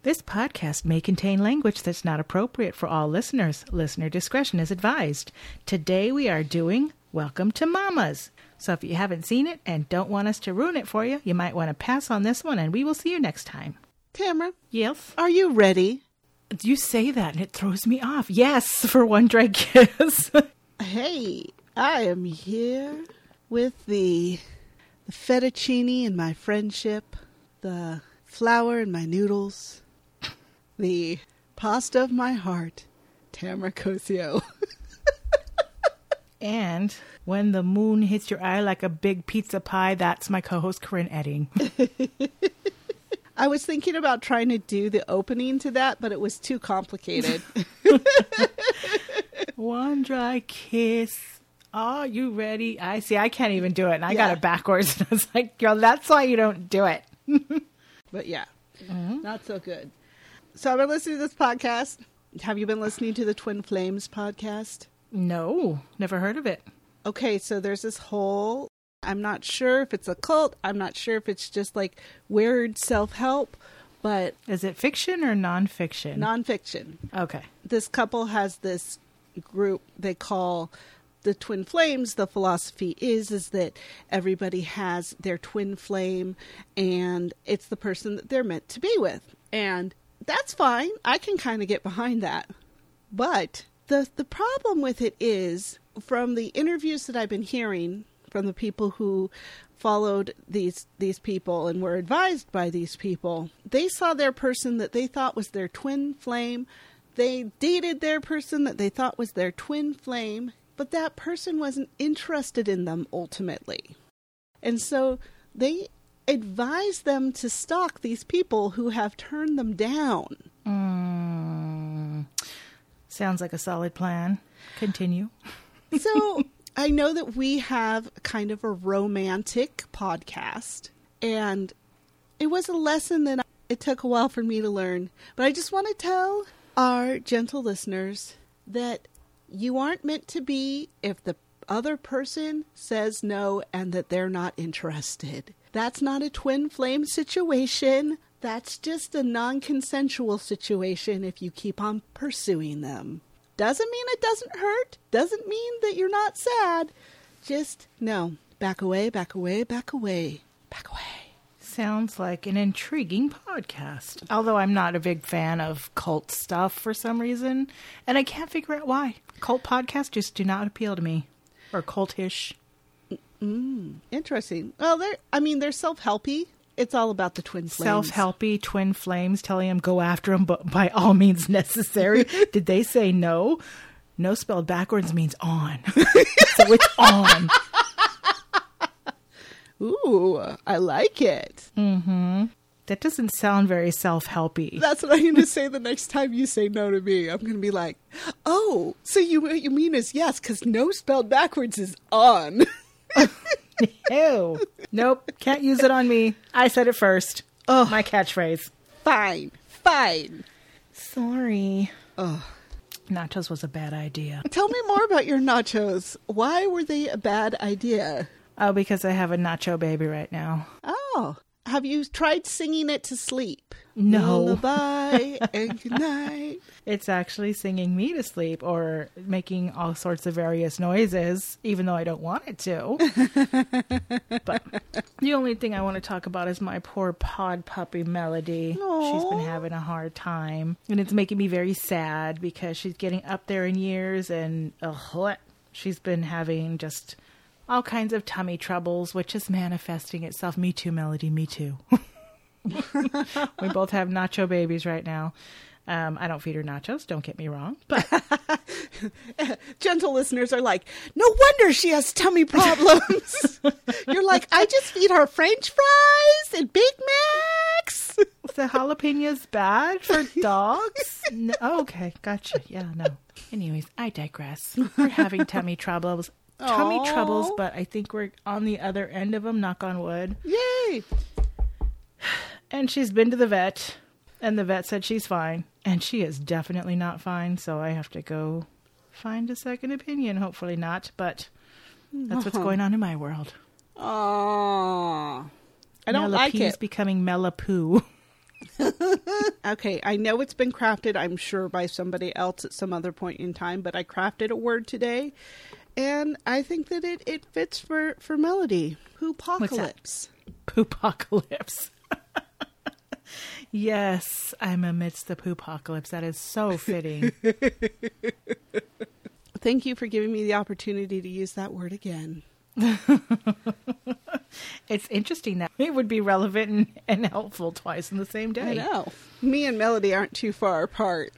This podcast may contain language that's not appropriate for all listeners. Listener discretion is advised. Today we are doing Welcome to Mamas. So if you haven't seen it and don't want us to ruin it for you, you might want to pass on this one and we will see you next time. Tamara? Yes? Are you ready? You say that and it throws me off. Yes, for one dry kiss. Hey, I am here with the fettuccine in my friendship, the flour in my noodles, the pasta of my heart, Tamara Cosio. And when the moon hits your eye like a big pizza pie, that's my co-host Corinne Edding. I was thinking about trying to do the opening to that, but it was too complicated. One dry kiss. Are you ready? I can't even do it. And I got it backwards. And I was like, girl, that's why you don't do it. But yeah, not so good. So I've been listening to this podcast. Have you been listening to the Twin Flames podcast? No, never heard of it. Okay, so there's this whole, I'm not sure if it's a cult. I'm not sure if it's just like weird self-help, but... Is it fiction or nonfiction? Nonfiction. Okay. This couple has this group they call the Twin Flames. The philosophy is that everybody has their twin flame and it's the person that they're meant to be with. And that's fine. I can kind of get behind that. But the problem with it is, from the interviews that I've been hearing from the people who followed these people and were advised by these people, they saw their person that they thought was their twin flame. They dated their person that they thought was their twin flame, but that person wasn't interested in them ultimately. And so they advise them to stalk these people who have turned them down. Sounds like a solid plan. Continue. So I know that we have kind of a romantic podcast, and it was a lesson that it took a while for me to learn. But I just want to tell our gentle listeners that you aren't meant to be if the other person says no and that they're not interested. That's not a twin flame situation. That's just a non-consensual situation if you keep on pursuing them. Doesn't mean it doesn't hurt. Doesn't mean that you're not sad. Just, no. Back away, back away, back away, back away. Sounds like an intriguing podcast. Although I'm not a big fan of cult stuff for some reason. And I can't figure out why. Cult podcasts just do not appeal to me. Or cultish. Interesting. Well, they're self-helpy. It's all about the twin flames. Self-helpy twin flames telling him go after him, but by all means necessary. Did they say no? No spelled backwards means on. So it's on. Ooh, I like it. Mm-hmm. That doesn't sound very self-helpy. That's what I'm going to say the next time you say no to me. I'm going to be like, oh, so what you mean is yes, because no spelled backwards is on. Ew. Nope. Can't use it on me. I said it first. Oh, my catchphrase. Fine. Sorry. Oh. Nachos was a bad idea. Tell me more about your nachos. Why were they a bad idea? Oh, because I have a nacho baby right now. Oh. Have you tried singing it to sleep? No. Lullaby and good night. It's actually singing me to sleep or making all sorts of various noises, even though I don't want it to. But the only thing I want to talk about is my poor pod puppy, Melody. Aww. She's been having a hard time. And it's making me very sad because she's getting up there in years and she's been having just all kinds of tummy troubles, which is manifesting itself. Me too, Melody, me too. We both have nacho babies right now. I don't feed her nachos, don't get me wrong. But gentle listeners are like, no wonder she has tummy problems. You're like, I just feed her French fries and Big Macs. The jalapenos bad for dogs? No, okay, gotcha. Yeah, no. Anyways, I digress. We're having tummy troubles. Aww. But I think we're on the other end of them, knock on wood. Yay! And she's been to the vet, and the vet said she's fine. And she is definitely not fine, so I have to go find a second opinion. Hopefully not, but that's what's going on in my world. Aww. I don't like it. Becoming Mellapoo. Okay, I know it's been crafted, I'm sure, by somebody else at some other point in time, but I crafted a word today, and I think that it fits for Melody. Poopocalypse. Poopocalypse. Yes, I'm amidst the poopocalypse. That is so fitting. Thank you for giving me the opportunity to use that word again. It's interesting that it would be relevant and helpful twice in the same day. I know. Me and Melody aren't too far apart.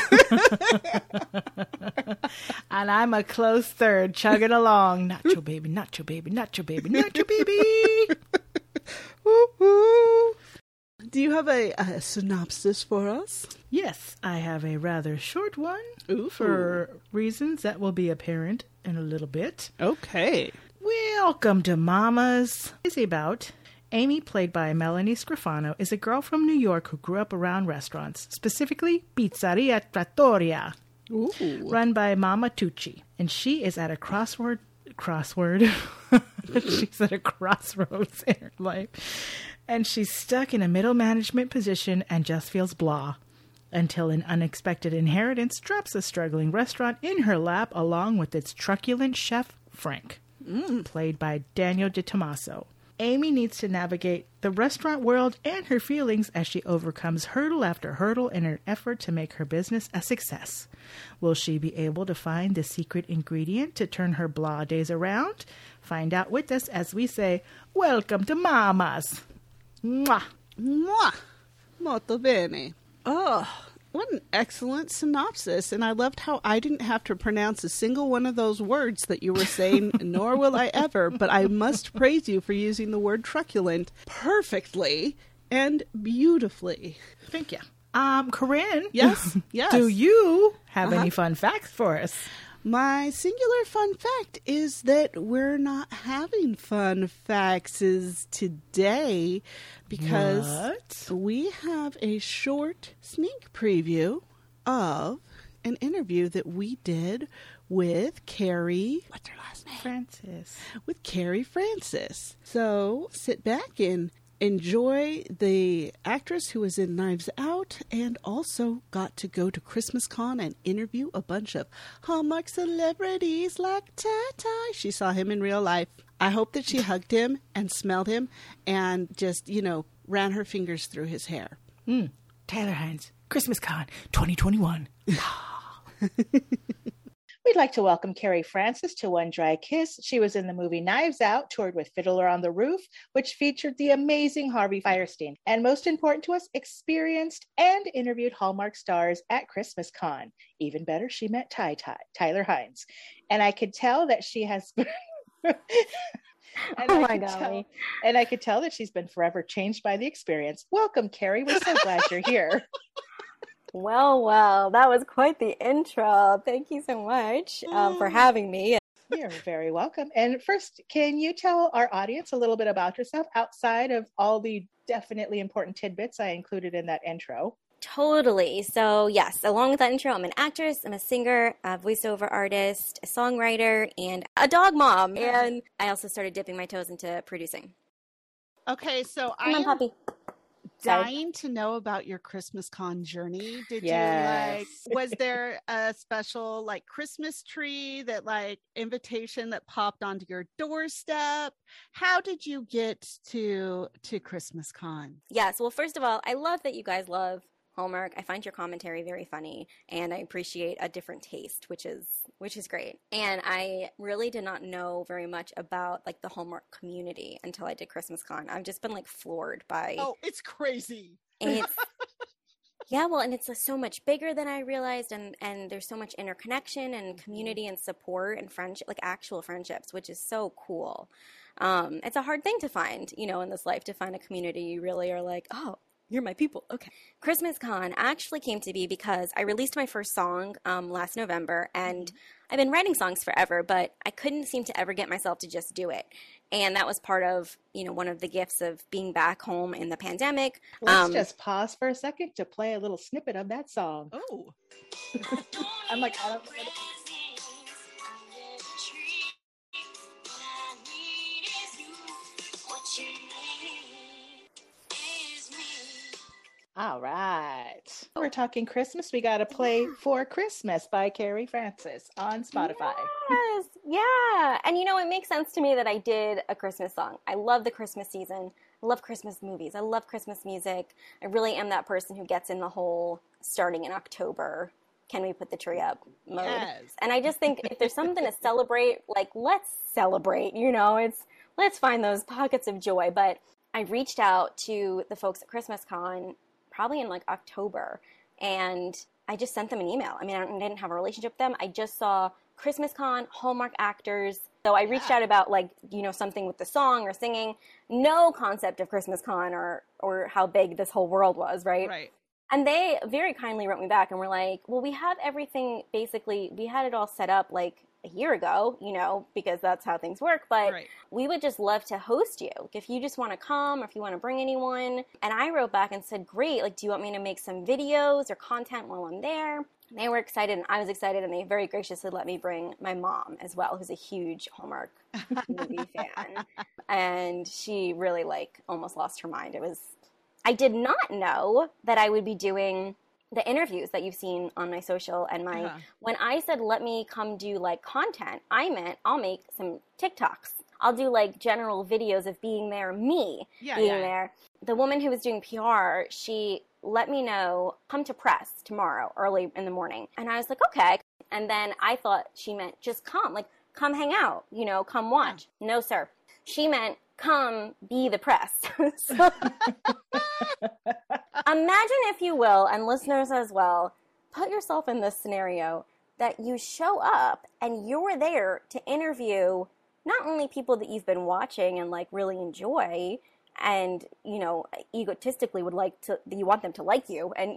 And I'm a close third, chugging along. Nacho baby, nacho baby, nacho baby, nacho baby. Woo woo. Do you have a synopsis for us? Yes, I have a rather short one. Ooh. For reasons that will be apparent in a little bit. Okay. Welcome to Mamas. It's about Amy, played by Melanie Scrofano, is a girl from New York who grew up around restaurants, specifically Pizzeria Trattoria, run by Mama Tucci. And she is at a crossword. She's at a crossroads in her life. And she's stuck in a middle management position and just feels blah. Until an unexpected inheritance drops a struggling restaurant in her lap along with its truculent chef, Frank, played by Daniel Di Tommaso. Amy needs to navigate the restaurant world and her feelings as she overcomes hurdle after hurdle in her effort to make her business a success. Will she be able to find the secret ingredient to turn her blah days around? Find out with us as we say, welcome to Mamas. Mwah. Mwah. Molto bene. Oh, what an excellent synopsis. And I loved how I didn't have to pronounce a single one of those words that you were saying, nor will I ever. But I must praise you for using the word truculent perfectly and beautifully. Thank you. Corinne. Yes, yes. Do you have any fun facts for us? My singular fun fact is that we're not having fun facts today because we have a short sneak preview of an interview that we did with Carrie. What's her last name? Francis. With Carrie Francis. So sit back and enjoy the actress who was in Knives Out and also got to go to Christmas Con and interview a bunch of Hallmark celebrities like Ty. She saw him in real life. I hope that she hugged him and smelled him and just, ran her fingers through his hair. Tyler Hines, Christmas Con 2021. We'd like to welcome Carrie Francis to One Dry Kiss. She was in the movie Knives Out, toured with Fiddler on the Roof, which featured the amazing Harvey Fierstein. And most important to us, experienced and interviewed Hallmark stars at Christmas Con. Even better, she met Tyler Hines. And I could tell that she has... And I could tell that she's been forever changed by the experience. Welcome, Carrie. We're so glad you're here. Well, that was quite the intro. Thank you so much for having me. You're very welcome. And first, can you tell our audience a little bit about yourself outside of all the definitely important tidbits I included in that intro? Totally. So yes, along with that intro, I'm an actress, I'm a singer, a voiceover artist, a songwriter, and a dog mom. And I also started dipping my toes into producing. Okay, so Come on, puppy. Dying to know about your Christmas Con journey. Did Yes. was there a special Christmas tree invitation that popped onto your doorstep? How did you get to Christmas Con? Yes. Well, first of all, I love that you guys love Hallmark. I find your commentary very funny, and I appreciate a different taste, which is great. And I really did not know very much about the Hallmark community until I did Christmas Con. I've just been floored by. Oh, it's crazy. And it's yeah, well, and it's so much bigger than I realized, and there's so much interconnection and community and support and friendship, actual friendships, which is so cool. It's a hard thing to find, in this life, to find a community you really are oh, you're my people. Okay. Christmas Con actually came to be because I released my first song last November, and I've been writing songs forever, but I couldn't seem to ever get myself to just do it. And that was part of, one of the gifts of being back home in the pandemic. Let's just pause for a second to play a little snippet of that song. Oh. I'm I don't... All right. talking Christmas, we got to play For Christmas by Carrie Francis on Spotify. Yes, yeah. And it makes sense to me that I did a Christmas song. I love the Christmas season. I love Christmas movies. I love Christmas music. I really am that person who gets in the whole starting in October, can we put the tree up mode. Yes. And I just think if there's something to celebrate, like, let's celebrate, let's find those pockets of joy. But I reached out to the folks at Christmas Con probably in like October, and I just sent them an email. I mean, I didn't have a relationship with them. I just saw Christmas Con, Hallmark actors. So I reached out about something with the song or singing. No concept of Christmas Con or how big this whole world was, right? Right. And they very kindly wrote me back and were like, well, we have everything, basically, we had it all set up like a year ago, because that's how things work. But we would just love to host you. If you just want to come or if you want to bring anyone. And I wrote back and said, great, do you want me to make some videos or content while I'm there? And they were excited and I was excited, and they very graciously let me bring my mom as well, who's a huge Hallmark movie fan. And she really almost lost her mind. I did not know that I would be doing the interviews that you've seen on my social and when I said, let me come do content, I meant I'll make some TikToks. I'll do general videos of being there, there. The woman who was doing PR, she let me know, come to press tomorrow early in the morning. And I was like, okay. And then I thought she meant just come, come hang out, come watch. Yeah. No, sir. She meant come be the press. So, imagine, if you will, and listeners as well, put yourself in this scenario that you show up and you're there to interview not only people that you've been watching and really enjoy and, egotistically you want them to like you and,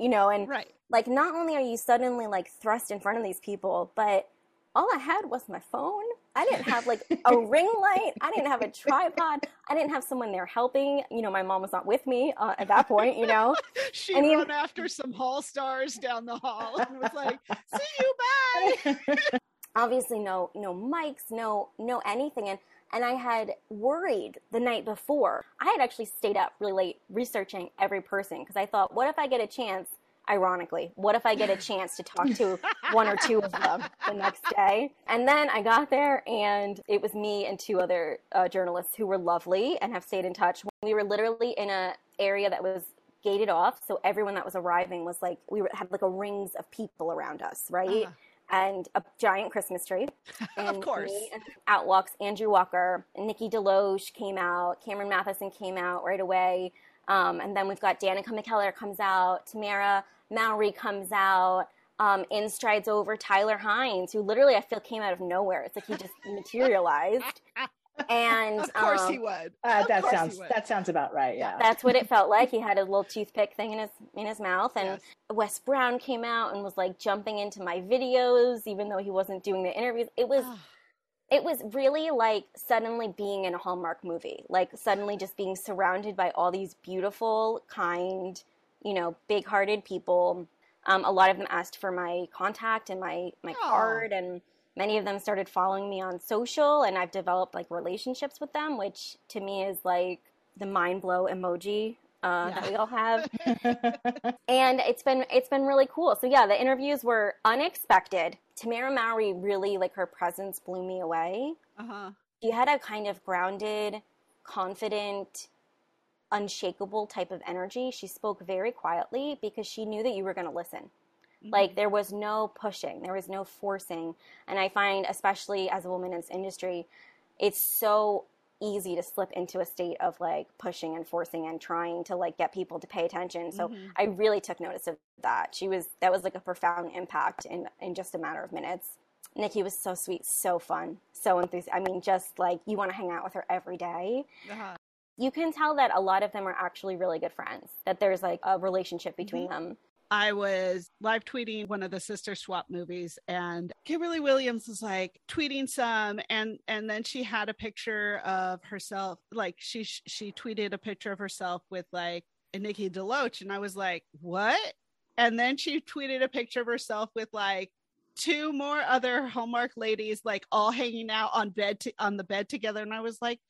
not only are you suddenly thrust in front of these people, but all I had was my phone. I didn't have a ring light. I didn't have a tripod. I didn't have someone there helping. My mom was not with me at that point, She ran after some hall stars down the hall and was like, see you, bye. Obviously no mics, no anything. And I had worried the night before. I had actually stayed up really late researching every person because I thought, what if I get a chance? Ironically, what if I get a chance to talk to one or two of them the next day? And then I got there, and it was me and two other journalists who were lovely and have stayed in touch. We were literally in an area that was gated off, so everyone that was arriving was had a rings of people around us, right? And a giant Christmas tree. And of course. Out walks Andrew Walker, Nikki DeLoach came out, Cameron Matheson came out right away. And then we've got Danica McKellar comes out, Tamara Mowry comes out, in strides over Tyler Hines, who literally I feel came out of nowhere. It's like he just materialized. And of course he would. That sounds about right. Yeah, that's what it felt like. He had a little toothpick thing in his mouth, and Wes Brown came out and was jumping into my videos, even though he wasn't doing the interviews. It was really suddenly being in a Hallmark movie, suddenly just being surrounded by all these beautiful, kind, big-hearted people. A lot of them asked for my contact and my card, and many of them started following me on social, and I've developed relationships with them, which to me is the mind blow emoji that we all have. And it's been really cool. So yeah, the interviews were unexpected. Tamara Mowry really, her presence blew me away. She had a kind of grounded, confident, unshakable type of energy. She spoke very quietly because she knew that you were going to listen. There was no pushing, there was no forcing. And I find, especially as a woman in this industry, it's so easy to slip into a state of pushing and forcing and trying to get people to pay attention. So I really took notice of that. That was a profound impact in just a matter of minutes. Nikki was so sweet, so fun, so enthusiastic. I mean, just you want to hang out with her every day. You can tell that a lot of them are actually really good friends, that there's a relationship between them. I was live tweeting one of the Sister Swap movies, and Kimberly Williams was tweeting some, and then she had a picture of herself, she tweeted a picture of herself with Nikki DeLoach, and I was like, what? And then she tweeted a picture of herself with two more other Hallmark ladies all hanging out on the bed together, and I was like,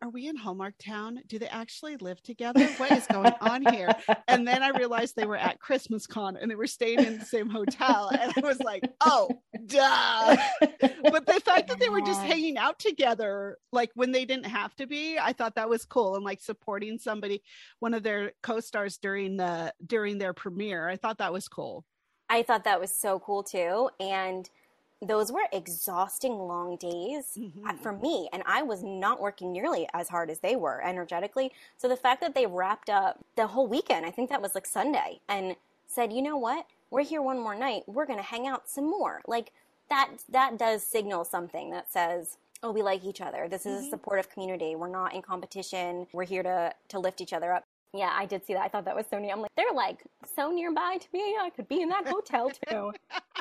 are we in Hallmark Town? Do they actually live together? What is going on here? And then I realized they were at Christmas Con and they were staying in the same hotel. And I was like, oh, duh. But the fact that they were just hanging out together, like when they didn't have to be, I thought that was cool. And like supporting somebody, one of their co-stars during their premiere. I thought that was cool. I thought that was so cool too. And those were exhausting long days for me. And I was not working nearly as hard as they were energetically. So the fact that they wrapped up the whole weekend, I think that was like Sunday, and said, you know what? We're here one more night. We're going to hang out some more. Like that does signal something that says, oh, we like each other. This is a supportive community. We're not in competition. We're here to lift each other up. Yeah, I did see that. I thought that was so neat. I'm like, they're like so nearby to me. I could be in that hotel too.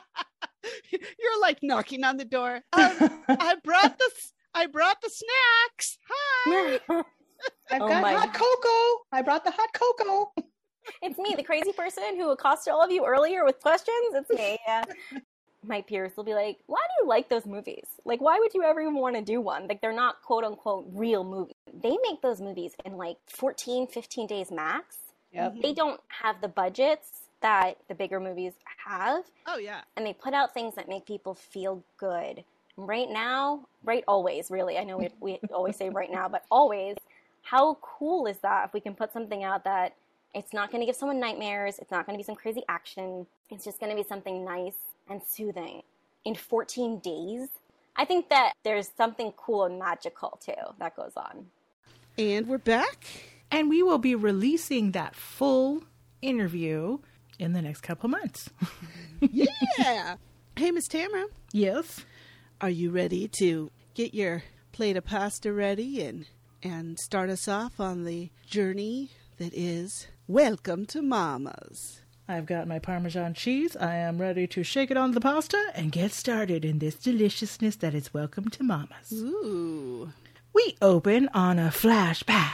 You're like knocking on the door. I brought the snacks. Hi. I've got hot cocoa. I brought the hot cocoa. It's me, the crazy person who accosted all of you earlier with questions. It's me. Yeah. My peers will be like, why do you like those movies? Like, why would you ever even want to do one? Like, they're not quote unquote real movies. They make those movies in like 14, 15 days max. Yep. They don't have the budgets that the bigger movies have. Oh, yeah. And they put out things that make people feel good. Right now, always, really. I know we always say right now, but always. How cool is that if we can put something out that it's not going to give someone nightmares, it's not going to be some crazy action, it's just going to be something nice and soothing in 14 days? I think that there's something cool and magical, too, that goes on. And we're back. And we will be releasing that full interview in the next couple of months. Yeah. Hey, Miss Tamara. Yes. Are you ready to get your plate of pasta ready and start us off on the journey that is Welcome to Mama's? I've got my Parmesan cheese. I am ready to shake it on the pasta and get started in this deliciousness that is Welcome to Mama's. Ooh. We open on a flashback.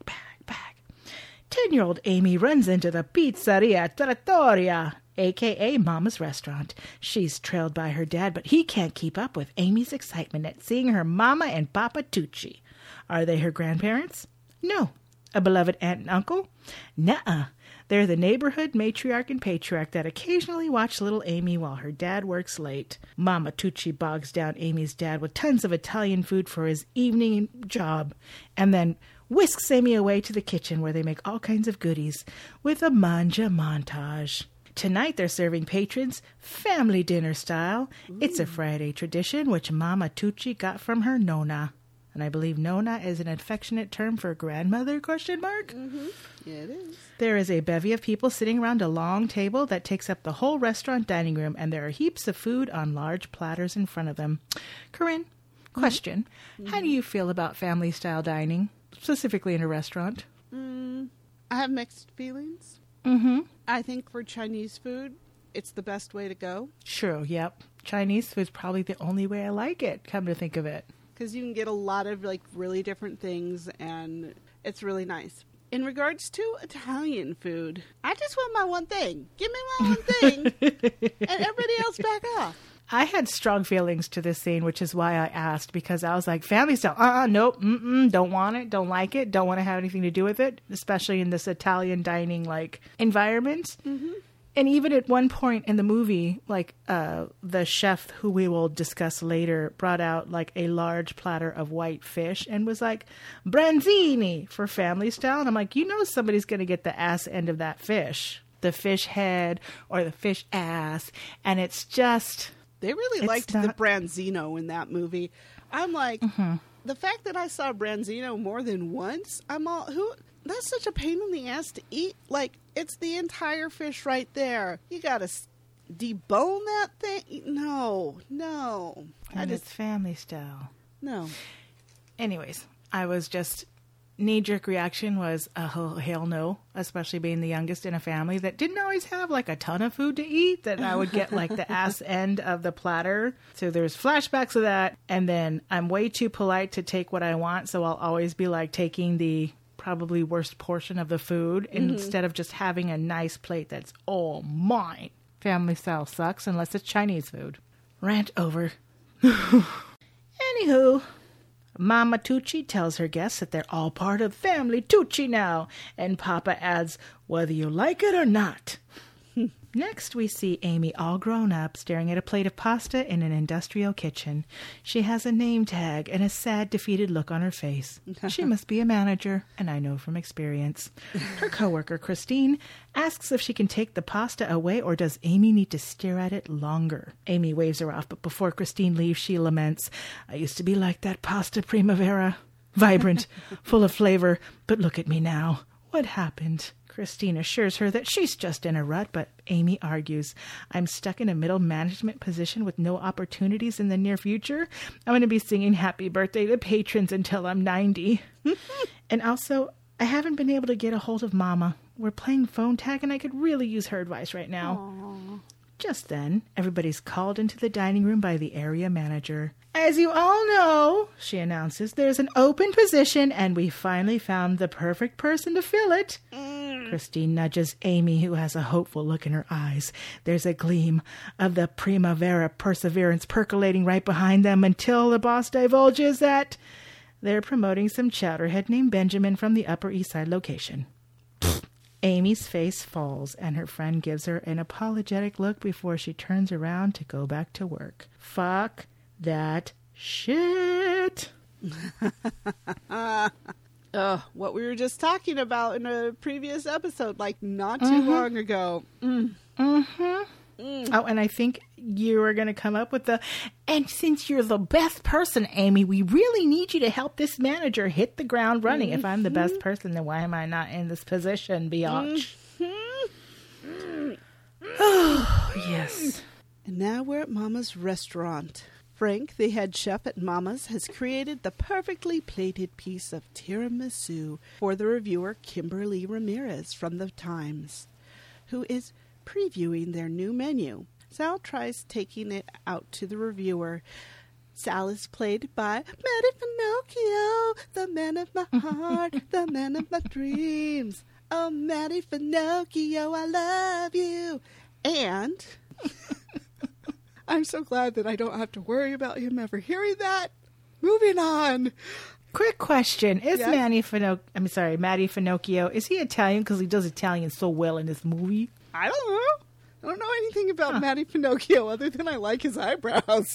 10-year-old Amy runs into the Pizzeria Trattoria, a.k.a. Mama's restaurant. She's trailed by her dad, but he can't keep up with Amy's excitement at seeing her Mama and Papa Tucci. Are they her grandparents? No. A beloved aunt and uncle? Nuh-uh. They're the neighborhood matriarch and patriarch that occasionally watch little Amy while her dad works late. Mama Tucci bogs down Amy's dad with tons of Italian food for his evening job, and then whisks Amy away to the kitchen where they make all kinds of goodies with a manja montage. Tonight they're serving patrons family dinner style. Ooh. It's a Friday tradition which Mama Tucci got from her Nonna. And I believe Nonna is an affectionate term for grandmother, ? Mm-hmm. Yeah, it is. There is a bevy of people sitting around a long table that takes up the whole restaurant dining room, and there are heaps of food on large platters in front of them. Corinne, question. Mm-hmm. How do you feel about family-style dining, specifically in a restaurant? I have mixed feelings. Mm-hmm. I think for Chinese food, it's the best way to go. Sure, yep. Chinese food's probably the only way I like it, come to think of it. Because you can get a lot of like really different things, and it's really nice. In regards to Italian food, I just want my one thing. Give me my one thing, and everybody else back off. I had strong feelings to this scene, which is why I asked, because I was like, family style, nope, don't want it, don't like it, don't want to have anything to do with it, especially in this Italian dining like environment. Mm-hmm. And even at one point in the movie, like the chef, who we will discuss later, brought out like a large platter of white fish and was like, branzini for family style. And I'm like, somebody's going to get the ass end of that fish, the fish head or the fish ass. And it's just... They really liked the branzino in that movie. I'm like, the fact that I saw branzino more than once, that's such a pain in the ass to eat. Like, it's the entire fish right there. You gotta debone that thing? No. And it's family style. No. Anyways, I was just... knee-jerk reaction was, oh, hell no, especially being the youngest in a family that didn't always have like a ton of food to eat, that I would get like the ass end of the platter. So there's flashbacks of that. And then I'm way too polite to take what I want. So I'll always be like taking the probably worst portion of the food instead of just having a nice plate that's all mine. Family style sucks unless it's Chinese food. Rant over. Anywho, Mama Tucci tells her guests that they're all part of family Tucci now, and Papa adds, whether you like it or not. Next, we see Amy all grown up, staring at a plate of pasta in an industrial kitchen. She has a name tag and a sad, defeated look on her face. She must be a manager, and I know from experience. Her coworker, Christine, asks if she can take the pasta away or does Amy need to stare at it longer. Amy waves her off, but before Christine leaves, she laments, I used to be like that pasta primavera. Vibrant, full of flavor, but look at me now. What happened? Christine assures her that she's just in a rut, but Amy argues, I'm stuck in a middle management position with no opportunities in the near future. I'm going to be singing happy birthday to patrons until I'm 90. And also, I haven't been able to get a hold of Mama. We're playing phone tag and I could really use her advice right now. Aww. Just then, everybody's called into the dining room by the area manager. As you all know, she announces, there's an open position and we finally found the perfect person to fill it. Christine nudges Amy, who has a hopeful look in her eyes. There's a gleam of the primavera perseverance percolating right behind them until the boss divulges that they're promoting some chowderhead named Benjamin from the Upper East Side location. Amy's face falls, and her friend gives her an apologetic look before she turns around to go back to work. Fuck that shit. What we were just talking about in a previous episode, like not too long ago. Oh, and I think you were going to come up with and since you're the best person, Amy, we really need you to help this manager hit the ground running. If I'm the best person, then why am I not in this position, biatch? Oh, yes. And now we're at Mama's restaurant. Frank, the head chef at Mama's, has created the perfectly plated piece of tiramisu for the reviewer Kimberly Ramirez from The Times, who is previewing their new menu. Sal tries taking it out to the reviewer. Sal is played by Matty Finocchio, the man of my heart, the man of my dreams. Oh, Matty Finocchio, I love you. And I'm so glad that I don't have to worry about him ever hearing that. Moving on. Quick question. Is Yes? Matty Finocchio, is he Italian because he does Italian so well in this movie? I don't know. I don't know anything about Matty Pinocchio other than I like his eyebrows.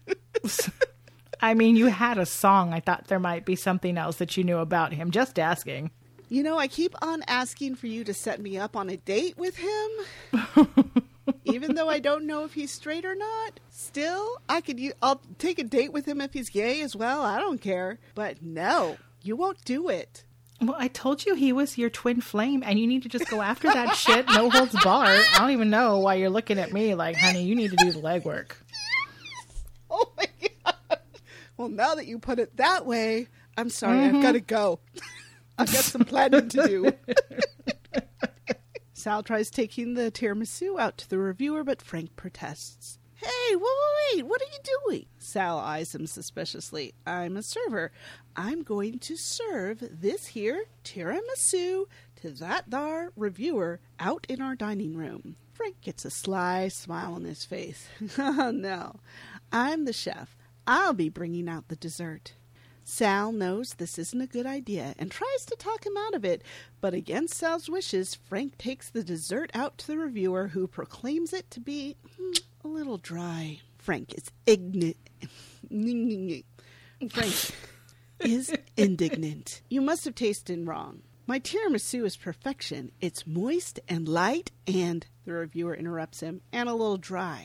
I mean, you had a song. I thought there might be something else that you knew about him. Just asking. You know, I keep on asking for you to set me up on a date with him. Even though I don't know if he's straight or not. Still, I'll take a date with him if he's gay as well. I don't care. But no, you won't do it. Well, I told you he was your twin flame, and you need to just go after that shit. No holds barred. I don't even know why you're looking at me like, honey, you need to do the legwork. Oh my God. Well, now that you put it that way, I'm sorry, I've got to go. I've got some planning to do. Sal tries taking the tiramisu out to the reviewer, but Frank protests. Hey, wait, what are you doing? Sal eyes him suspiciously. I'm a server. I'm going to serve this here tiramisu to that there reviewer out in our dining room. Frank gets a sly smile on his face. Oh, no. I'm the chef. I'll be bringing out the dessert. Sal knows this isn't a good idea and tries to talk him out of it, but against Sal's wishes, Frank takes the dessert out to the reviewer, who proclaims it to be a little dry. Frank is Frank is indignant. You must have tasted wrong. My tiramisu is perfection. It's moist and light and, the reviewer interrupts him, and a little dry.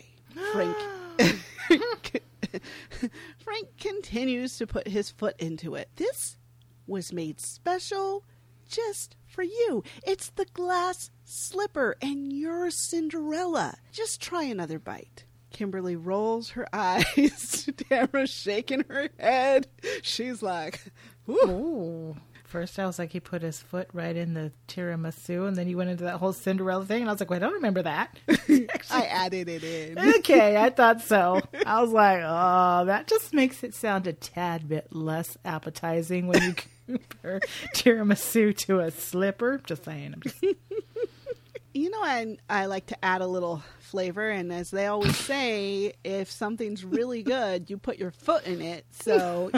Frank continues to put his foot into it. This was made special just for you. It's the glass slipper and you're Cinderella. Just try another bite. Kimberly rolls her eyes. Tamara's shaking her head. She's like, ooh. Ooh. First, I was like, he put his foot right in the tiramisu, and then he went into that whole Cinderella thing, and I was like, wait, I don't remember that. I added it in. Okay, I thought so. I was like, oh, that just makes it sound a tad bit less appetizing when you compare tiramisu to a slipper. Just saying. I like to add a little flavor, and as they always say, if something's really good, you put your foot in it. So,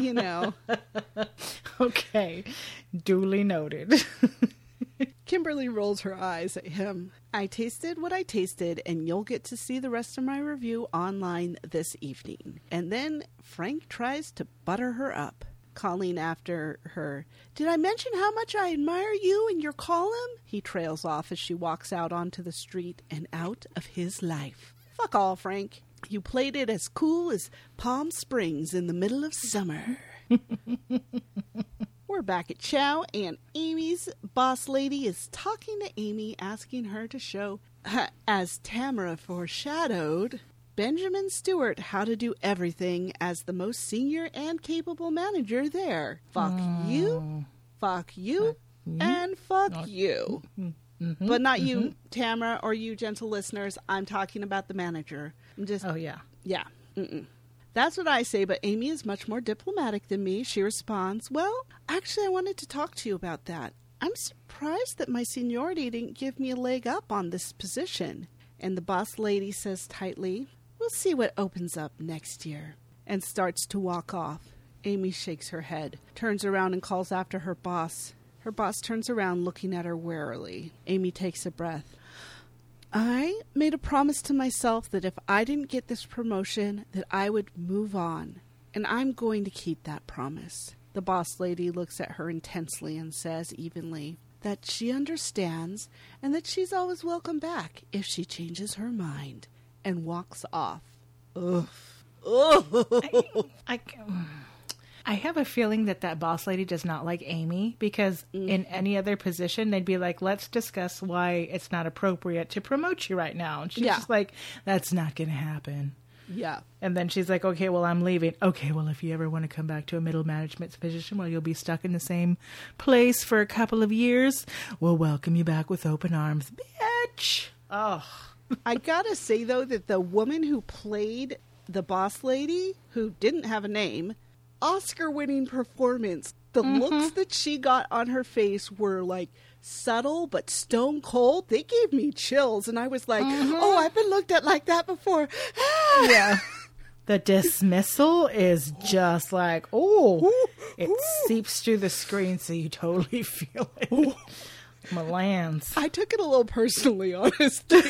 Okay, duly noted. Kimberly rolls her eyes at him. I tasted what I tasted, and you'll get to see the rest of my review online this evening. And then Frank tries to butter her up, calling after her, "Did I mention how much I admire you and your column?" He trails off as she walks out onto the street and out of his life. Fuck all, Frank. You played it as cool as Palm Springs in the middle of summer. We're back at Chow, and Amy's boss lady is talking to Amy, asking her to show, as Tamara foreshadowed, Benjamin Stewart how to do everything as the most senior and capable manager there. Fuck you, and fuck you. Mm-hmm, but not you, Tamara, or you, gentle listeners. I'm talking about the manager. I'm just... Oh, yeah. Yeah. Mm-mm. That's what I say, but Amy is much more diplomatic than me. She responds, "Well, actually, I wanted to talk to you about that. I'm surprised that my seniority didn't give me a leg up on this position." And the boss lady says tightly, "We'll see what opens up next year," and starts to walk off. Amy shakes her head, turns around and calls after her boss. Her boss turns around, looking at her warily. Amy takes a breath. "I made a promise to myself that if I didn't get this promotion, that I would move on. And I'm going to keep that promise." The boss lady looks at her intensely and says evenly that she understands and that she's always welcome back if she changes her mind, and walks off. Ugh. I have a feeling that boss lady does not like Amy, because in any other position, they'd be like, "Let's discuss why it's not appropriate to promote you right now." And she's just like, "That's not going to happen." Yeah. And then she's like, "Okay, well, I'm leaving." "Okay, well, if you ever want to come back to a middle management position, well, you'll be stuck in the same place for a couple of years, we'll welcome you back with open arms." Bitch. Oh. I gotta say, though, that the woman who played the boss lady, who didn't have a name, Oscar-winning performance. The looks that she got on her face were like subtle but stone cold. They gave me chills, and I was like, "Oh, I've been looked at like that before." Yeah. The dismissal is just like, it seeps through the screen, so you totally feel it. Malans. I took it a little personally, honestly.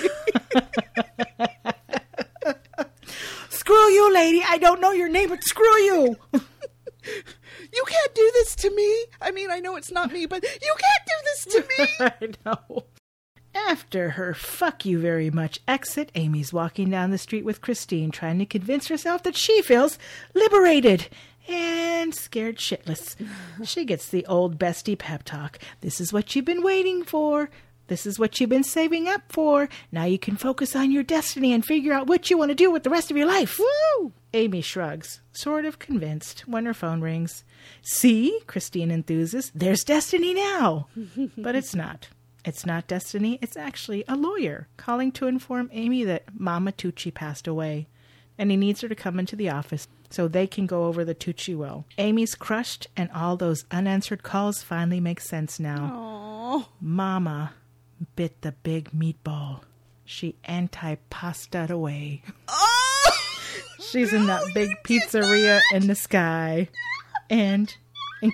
"Screw you, lady. I don't know your name, but screw you." You can't do this to me. I mean, I know it's not me, but you can't do this to me. I know. After her "fuck you very much" exit, Amy's walking down the street with Christine, trying to convince herself that she feels liberated and scared shitless. She gets the old bestie pep talk. "This is what you've been waiting for. This is what you've been saving up for. Now you can focus on your destiny and figure out what you want to do with the rest of your life." Woo! Amy shrugs, sort of convinced, when her phone rings. "See," Christine enthuses, "there's destiny now." But it's not. It's not destiny. It's actually a lawyer calling to inform Amy that Mama Tucci passed away, and he needs her to come into the office so they can go over the Tucci will. Amy's crushed, and all those unanswered calls finally make sense now. Aww. Mama bit the big meatball. She anti-pasta'd away. Oh! She's in that big pizzeria in the sky. And in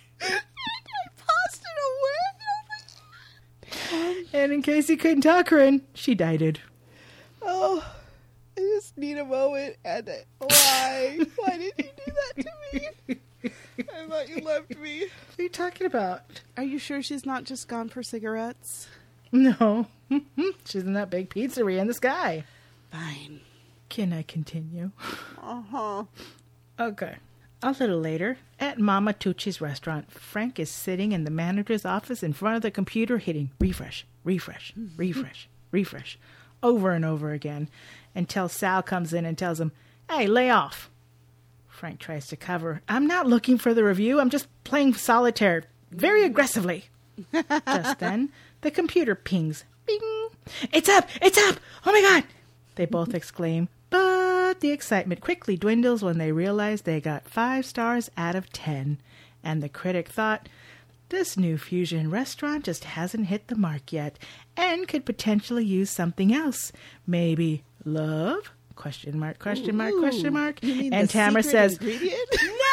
case you couldn't talk her in, she died. Oh, I just need a moment. And why? Why did you do that to me? I thought you loved me. What are you talking about? Are you sure she's not just gone for cigarettes? No. She's in that big pizzeria in the sky. Fine. Can I continue? Uh-huh. Okay. A little later, at Mama Tucci's restaurant, Frank is sitting in the manager's office in front of the computer, hitting refresh, refresh, refresh, refresh, over and over again, until Sal comes in and tells him, "Hey, lay off." Frank tries to cover. "I'm not looking for the review. I'm just playing solitaire very aggressively." Just then, the computer pings. Bing! "It's up! It's up! Oh my God!" they both exclaim. But the excitement quickly dwindles when they realize they got 5 stars out of 10. And the critic thought, This new fusion restaurant just hasn't hit the mark yet and could potentially use something else. Maybe love? Question mark, question mark, question mark. You mean And the Tamara secret says, ingredient?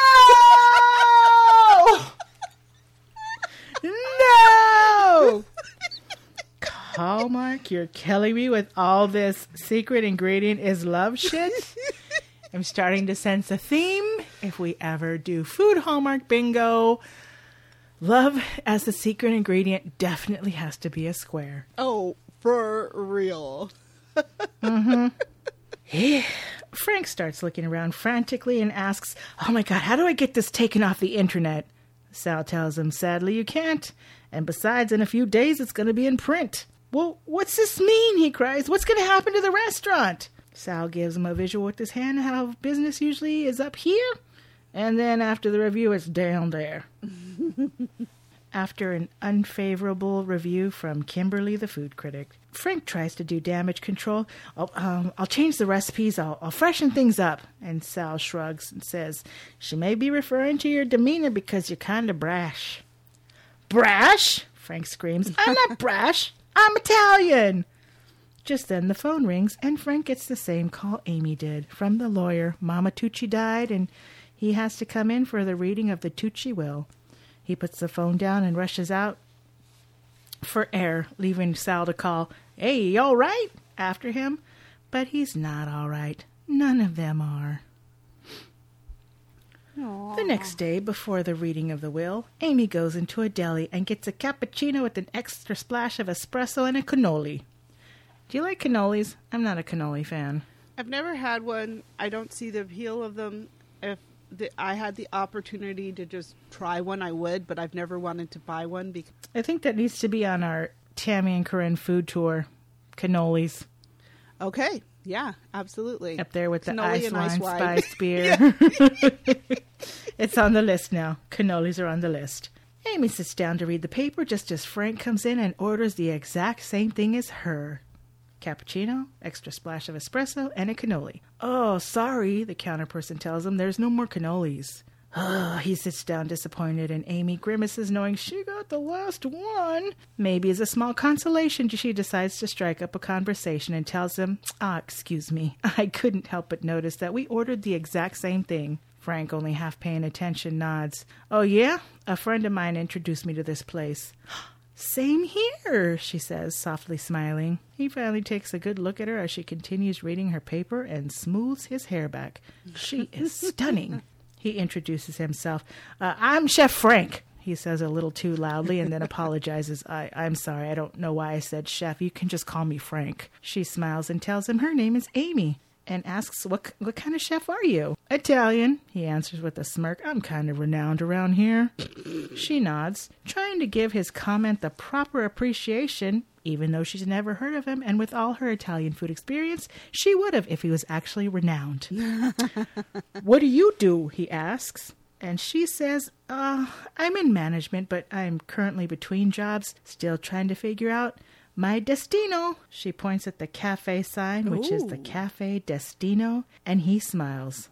No! No! Hallmark, you're killing me with all this secret ingredient is love shit. I'm starting to sense a theme. If we ever do food Hallmark bingo, love as the secret ingredient definitely has to be a square. Oh, for real. Frank starts looking around frantically and asks, "Oh my God, how do I get this taken off the internet?" Sal tells him, "Sadly, you can't. And besides, in a few days, it's going to be in print." "Well, what's this mean?" he cries. "What's going to happen to the restaurant?" Sal gives him a visual with his hand how business usually is up here, and then after the review, it's down there. After an unfavorable review from Kimberly, the food critic, Frank tries to do damage control. I'll change the recipes. I'll freshen things up." And Sal shrugs and says, "She may be referring to your demeanor because you're kind of brash." "Brash?" Frank screams. "I'm not brash. I'm Italian." Just then the phone rings, and Frank gets the same call Amy did from the lawyer. Mama Tucci died, and he has to come in for the reading of the Tucci will. He puts the phone down and rushes out for air, leaving Sal to call, "Hey, you all right?" after him. But he's not all right. None of them are. Aww. The next day, before the reading of the will, Amy goes into a deli and gets a cappuccino with an extra splash of espresso and a cannoli. Do you like cannolis? I'm not a cannoli fan. I've never had one. I don't see the appeal of them. If I had the opportunity to just try one, I would, but I've never wanted to buy one. Because I think that needs to be on our Tammy and Corinne food tour. Cannolis. Okay, yeah, absolutely. Up there with the Cannoli and ice Iceland wine. spiced beer. It's on the list now. Cannolis are on the list. Amy sits down to read the paper just as Frank comes in and orders the exact same thing as her. Cappuccino, extra splash of espresso, and a cannoli. "Oh, sorry," the counter person tells him. "There's no more cannolis." He sits down disappointed, and Amy grimaces knowing she got the last one. Maybe as a small consolation, she decides to strike up a conversation and tells him, "Excuse me, I couldn't help but notice that we ordered the exact same thing." Frank, only half paying attention, nods. "Oh, yeah? A friend of mine introduced me to this place." "Same here," she says, softly smiling. He finally takes a good look at her as she continues reading her paper and smooths his hair back. She is stunning. He introduces himself. "I'm Chef Frank," he says a little too loudly and then apologizes. I'm sorry, I don't know why I said chef. You can just call me Frank." She smiles and tells him her name is Amy and asks, what kind of chef are you?" "Italian," he answers with a smirk. "I'm kind of renowned around here." She nods, trying to give his comment the proper appreciation, even though she's never heard of him, and with all her Italian food experience, she would have if he was actually renowned. "What do you do?" he asks. And she says, I'm in management, but I'm currently between jobs, still trying to figure out my destino." She points at the cafe sign, which is the Cafe Destino, and he smiles.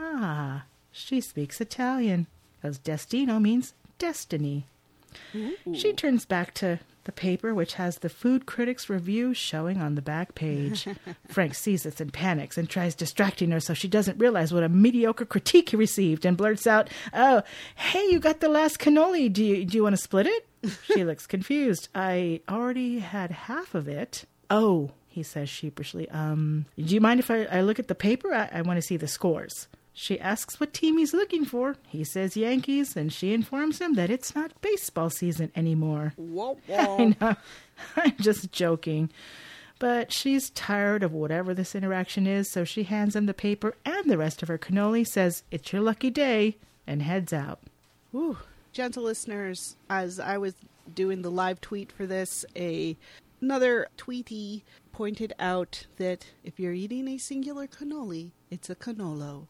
She speaks Italian, because destino means destiny. Ooh. She turns back to the paper, which has the food critic's review showing on the back page. Frank sees this and panics and tries distracting her so she doesn't realize what a mediocre critique he received and blurts out, "Oh, hey, you got the last cannoli. Do you want to split it?" She looks confused. "I already had half of it." "Oh," he says sheepishly. Do you mind if I look at the paper? I want to see the scores." She asks what team he's looking for. He says Yankees, and she informs him that it's not baseball season anymore. Whoa. I know. I'm just joking. But she's tired of whatever this interaction is, so she hands him the paper and the rest of her cannoli, says, "It's your lucky day," and heads out. Whew. Gentle listeners, as I was doing the live tweet for this, another tweetie pointed out that if you're eating a singular cannoli, it's a cannolo.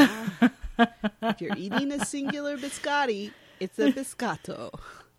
If you're eating a singular biscotti, it's a biscotto.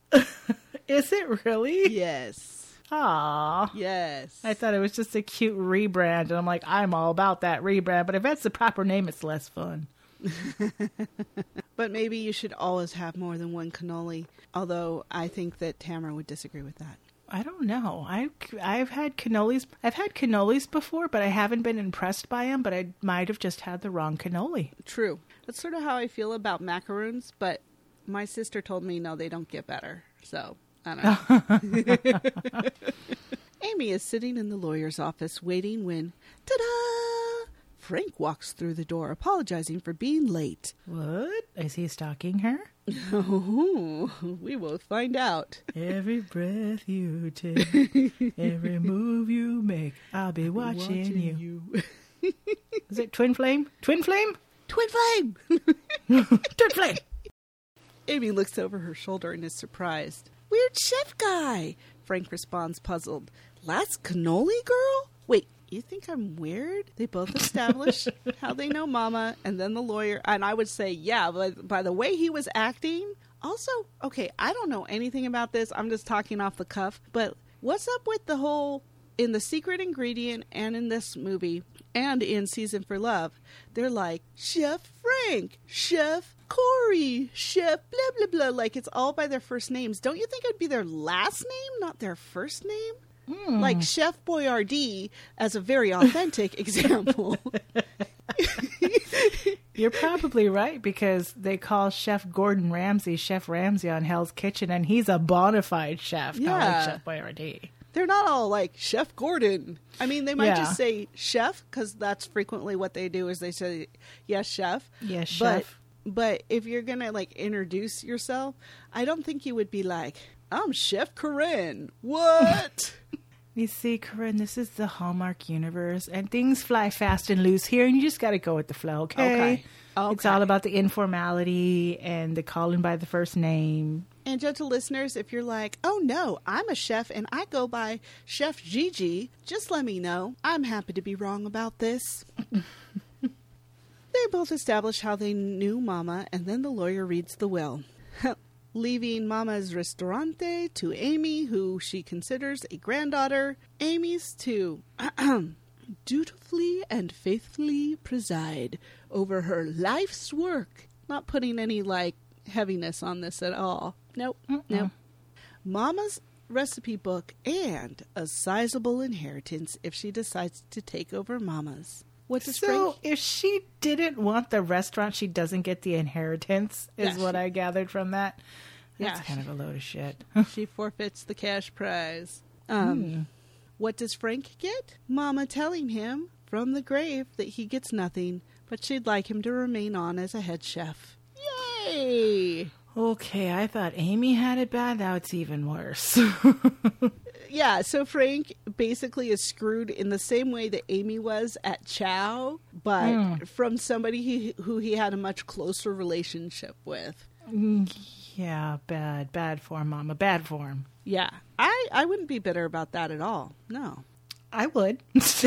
Is it really? Yes. Aww. Yes. I thought it was just a cute rebrand, and I'm like, I'm all about that rebrand, but if that's the proper name, it's less fun. But maybe you should always have more than one cannoli. Although I think that Tamara would disagree with that. I don't know. I've had cannolis. I've had cannolis before, but I haven't been impressed by them. But I might have just had the wrong cannoli. True. That's sort of how I feel about macaroons. But my sister told me, no, they don't get better. So, I don't know. Amy is sitting in the lawyer's office waiting when, ta-da! Frank walks through the door, apologizing for being late. What? Is he stalking her? Oh, we will find out. Every breath you take, every move you make, I'll be watching you. Is it Twin Flame? Twin Flame? Twin Flame! Twin Flame! Amy looks over her shoulder and is surprised. Weird chef guy! Frank responds, puzzled. Last cannoli girl? Wait, you think I'm weird? They both establish how they know Mama, and then the lawyer. And I would say, yeah, but by the way he was acting. Also, okay, I don't know anything about this. I'm just talking off the cuff. But what's up with the whole, in The Secret Ingredient and in this movie and in Season for Love, they're like, Chef Frank, Chef Corey, Chef blah, blah, blah. Like, it's all by their first names. Don't you think it'd be their last name, not their first name? Like Chef Boyardee as a very authentic example. You're probably right, because they call Chef Gordon Ramsay Chef Ramsay on Hell's Kitchen, and he's a bona fide chef, not like Chef Boyardee. They're not all like Chef Gordon. I mean, they might just say chef, because that's frequently what they do is they say, yes, chef. Yes, chef. But if you're going to like introduce yourself, I don't think you would be like, I'm Chef Corinne. What? You see, Corinne, this is the Hallmark universe, and things fly fast and loose here, and you just got to go with the flow, okay? It's all about the informality and the calling by the first name. And gentle listeners, if you're like, oh no, I'm a chef and I go by Chef Gigi, just let me know. I'm happy to be wrong about this. They both establish how they knew Mama, and then the lawyer reads the will. Leaving Mama's Ristorante to Amy, who she considers a granddaughter. Amy's to dutifully and faithfully preside over her life's work. Not putting any, like, heaviness on this at all. Nope. Nope. Mama's recipe book and a sizable inheritance if she decides to take over Mama's. What does Frank? If she didn't want the restaurant, she doesn't get the inheritance, is what I gathered from that. That's kind of a load of shit. She forfeits the cash prize. What does Frank get? Mama telling him from the grave that he gets nothing, but she'd like him to remain on as a head chef. Yay! Okay, I thought Amy had it bad. Now it's even worse. Yeah, so Frank basically is screwed in the same way that Amy was at Chow, but from somebody who he had a much closer relationship with. Yeah, bad form, Mama, bad form. Yeah, I wouldn't be bitter about that at all. No. I would.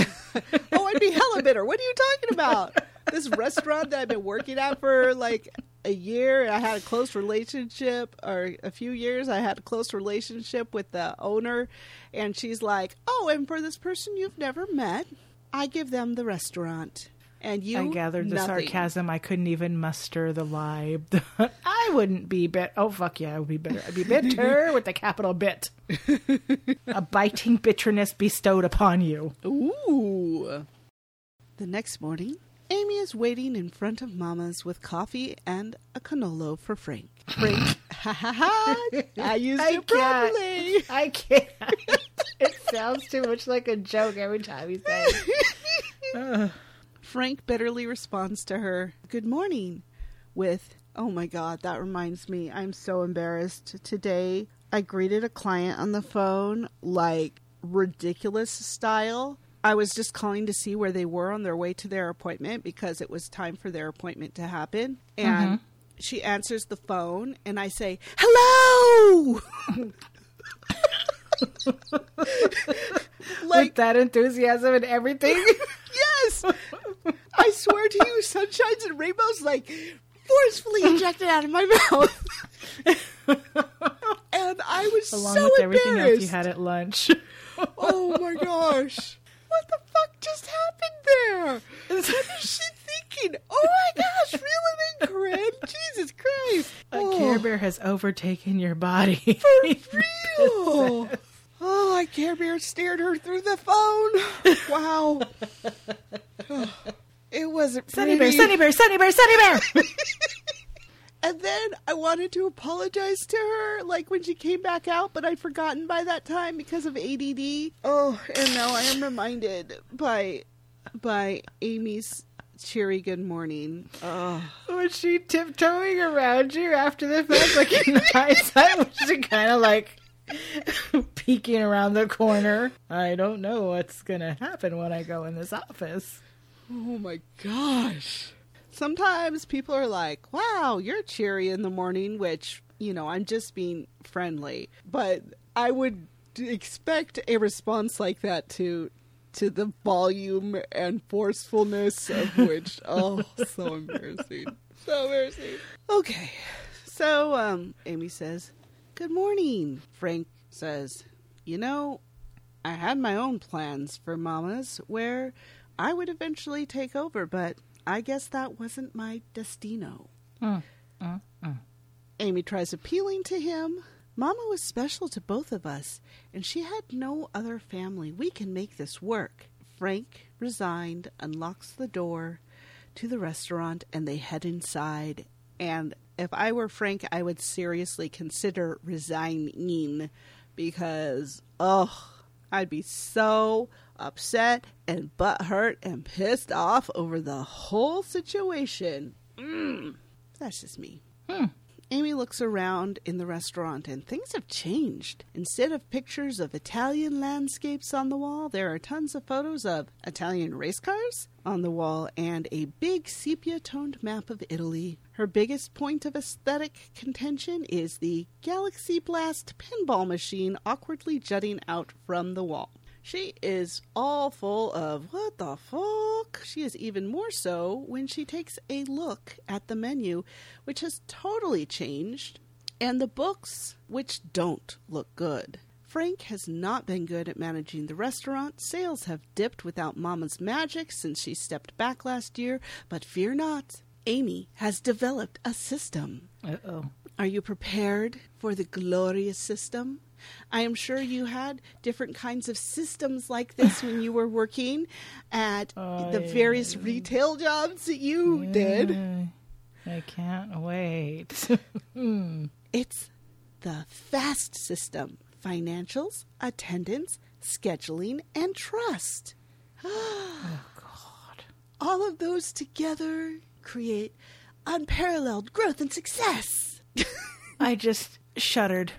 Oh, I'd be hella bitter. What are you talking about? This restaurant that I've been working at for like a year, I had a close relationship, or a few years, I had a close relationship with the owner, and she's like, oh, and for this person you've never met, I give them the restaurant. And you, I gathered the nothing. sarcasm. I couldn't even muster the lie. I wouldn't be bitter. Oh, fuck yeah, I would be bitter. I'd be bitter with the capital bit. A biting bitterness bestowed upon you. Ooh. The next morning, Amy is waiting in front of Mama's with coffee and a cannolo for Frank. Frank, ha ha ha, I used it properly. I can't. It sounds too much like a joke every time you say it. Frank bitterly responds to her, good morning, with, oh my God, that reminds me, I'm so embarrassed. Today, I greeted a client on the phone, like, ridiculous style. I was just calling to see where they were on their way to their appointment because it was time for their appointment to happen. And she answers the phone, and I say, hello! Like, with that enthusiasm and everything? Yes! I swear to you, sunshines and rainbows, like, forcefully ejected out of my mouth. And I was along so with embarrassed. Everything else you had at lunch. Oh my gosh. What the fuck just happened there? What is she thinking? Oh my gosh, reel it in, Corinne. Jesus Christ. Bear has overtaken your body. Real. Oh, Care Bear stared her through the phone. Wow. Oh, it wasn't Sunny pretty. Bear, Sunny Bear, Sunny Bear, Sunny Bear! And then I wanted to apologize to her, like when she came back out, but I'd forgotten by that time because of ADD. Oh, and now I am reminded by Amy's cheery good morning. Oh. Was she tiptoeing around you after the fact, like in hindsight? Was she kind of like peeking around the corner? I don't know what's going to happen when I go in this office. Oh my gosh. Sometimes people are like, wow, you're cheery in the morning, which, you know, I'm just being friendly. But I would expect a response like that to the volume and forcefulness of which, oh, so embarrassing. So embarrassing. Okay. So, Amy says, good morning. Frank says, you know, I had my own plans for Mama's where I would eventually take over, but I guess that wasn't my destino. Amy tries appealing to him. Mama was special to both of us, and she had no other family. We can make this work. Frank, resigned, unlocks the door to the restaurant, and they head inside. And if I were Frank, I would seriously consider resigning because, I'd be so upset and butthurt and pissed off over the whole situation. That's just me. Amy looks around in the restaurant and things have changed. Instead of pictures of Italian landscapes on the wall, there are tons of photos of Italian race cars on the wall and a big sepia-toned map of Italy. Her biggest point of aesthetic contention is the Galaxy Blast pinball machine awkwardly jutting out from the wall. She is all full of, what the fuck? She is even more so when she takes a look at the menu, which has totally changed, and the books, which don't look good. Frank has not been good at managing the restaurant. Sales have dipped without Mama's magic since she stepped back last year, but fear not. Amy has developed a system. Uh-oh. Are you prepared for the glorious system? I am sure you had different kinds of systems like this when you were working at the various retail jobs that you did. I can't wait. It's the FAST system. Financials, attendance, scheduling, and trust. Oh, God. All of those together create unparalleled growth and success. I just shuddered.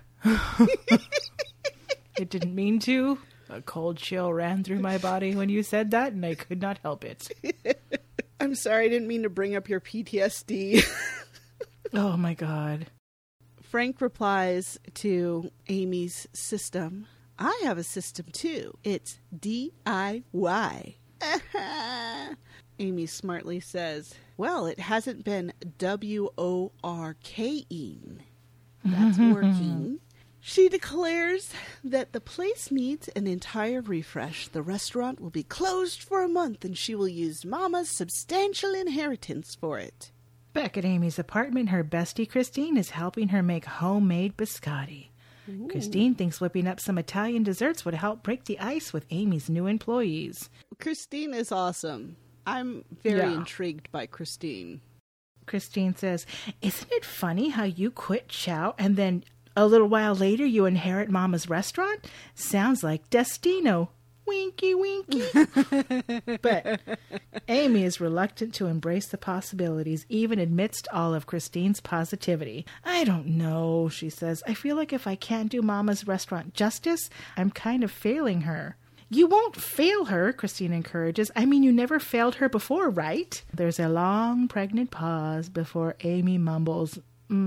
It didn't mean to. A cold chill ran through my body when you said that, and I could not help it. I'm sorry, I didn't mean to bring up your PTSD. Oh, my God. Frank replies to Amy's system. I have a system, too. It's DIY. Amy smartly says, well, it hasn't been WORKing. That's working. She declares that the place needs an entire refresh. The restaurant will be closed for a month and she will use Mama's substantial inheritance for it. Back at Amy's apartment, her bestie Christine is helping her make homemade biscotti. Ooh. Christine thinks whipping up some Italian desserts would help break the ice with Amy's new employees. Christine is awesome. I'm very intrigued by Christine. Christine says, isn't it funny how you quit Chow and then a little while later you inherit Mama's restaurant? Sounds like Destino. Winky, winky. But Amy is reluctant to embrace the possibilities, even amidst all of Christine's positivity. I don't know, she says. I feel like if I can't do Mama's restaurant justice, I'm kind of failing her. You won't fail her, Christine encourages. I mean, you never failed her before, right? There's a long, pregnant pause before Amy mumbles,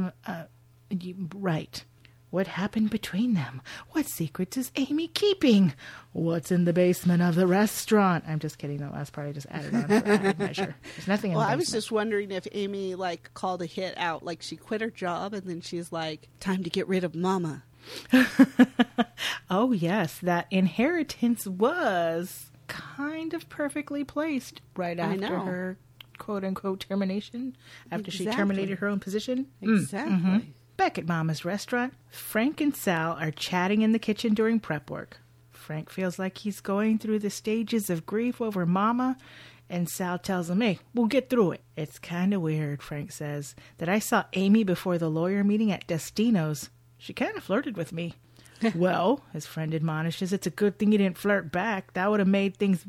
right. What happened between them? What secrets is Amy keeping? What's in the basement of the restaurant? I'm just kidding. That last part I just added on for added measure. There's nothing in the basement. Well, I was just wondering if Amy, called a hit out. Like, she quit her job, and then she's like, time to get rid of Mama. Oh, yes. That inheritance was kind of perfectly placed right after her quote-unquote termination, after she terminated her own position. Exactly. Back at Mama's restaurant, Frank and Sal are chatting in the kitchen during prep work. Frank feels like he's going through the stages of grief over Mama, and Sal tells him, hey, we'll get through it. It's kind of weird, Frank says, that I saw Amy before the lawyer meeting at Destino's. She kind of flirted with me. Well, his friend admonishes, it's a good thing you didn't flirt back. That would have made things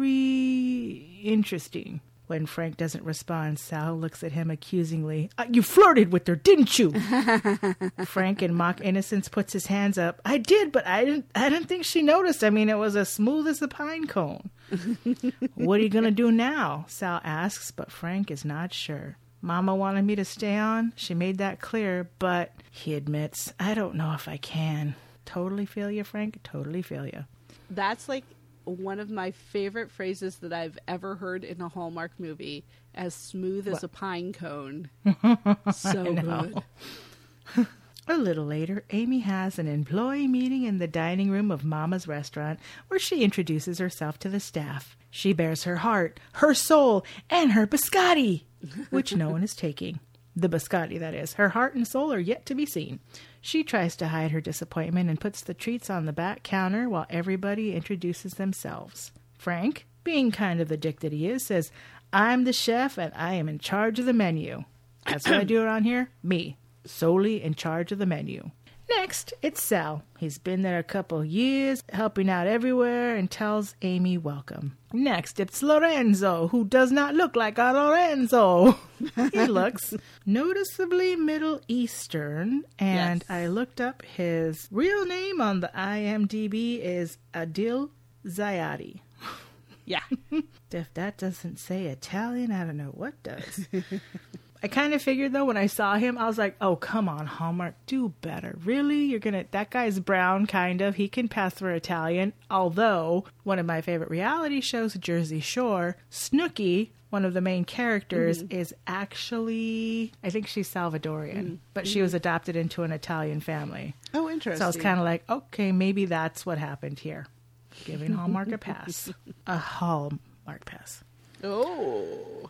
very interesting. When Frank doesn't respond, Sal looks at him accusingly. You flirted with her, didn't you? Frank, in mock innocence, puts his hands up. I did, but I didn't think she noticed. I mean, it was as smooth as a pine cone. What are you going to do now? Sal asks, but Frank is not sure. Mama wanted me to stay on. She made that clear, but he admits, I don't know if I can. Totally feel you, Frank. Totally feel you. That's like one of my favorite phrases that I've ever heard in a Hallmark movie. As smooth as a pine cone. So good. A little later, Amy has an employee meeting in the dining room of Mama's restaurant where she introduces herself to the staff. She bears her heart, her soul, and her biscotti, which no one is taking. The biscotti, that is. Her heart and soul are yet to be seen. She tries to hide her disappointment and puts the treats on the back counter while everybody introduces themselves. Frank, being kind of the dick that he is, says, I'm the chef and I am in charge of the menu. That's what I do around here. Me, solely in charge of the menu. Next, it's Sal. He's been there a couple years, helping out everywhere, and tells Amy welcome. Next, it's Lorenzo, who does not look like a Lorenzo. He looks noticeably Middle Eastern, and yes. I looked up his real name on the IMDb is Adil Zayadi. Yeah. If that doesn't say Italian, I don't know what does. I kind of figured, though, when I saw him, I was like, oh, come on, Hallmark, do better. Really? You're going to... That guy's brown, kind of. He can pass for Italian. Although, one of my favorite reality shows, Jersey Shore, Snooki, one of the main characters, is actually... I think she's Salvadorian. But she was adopted into an Italian family. Oh, interesting. So I was kind of like, okay, maybe that's what happened here. Giving Hallmark a pass. A Hallmark pass. Oh.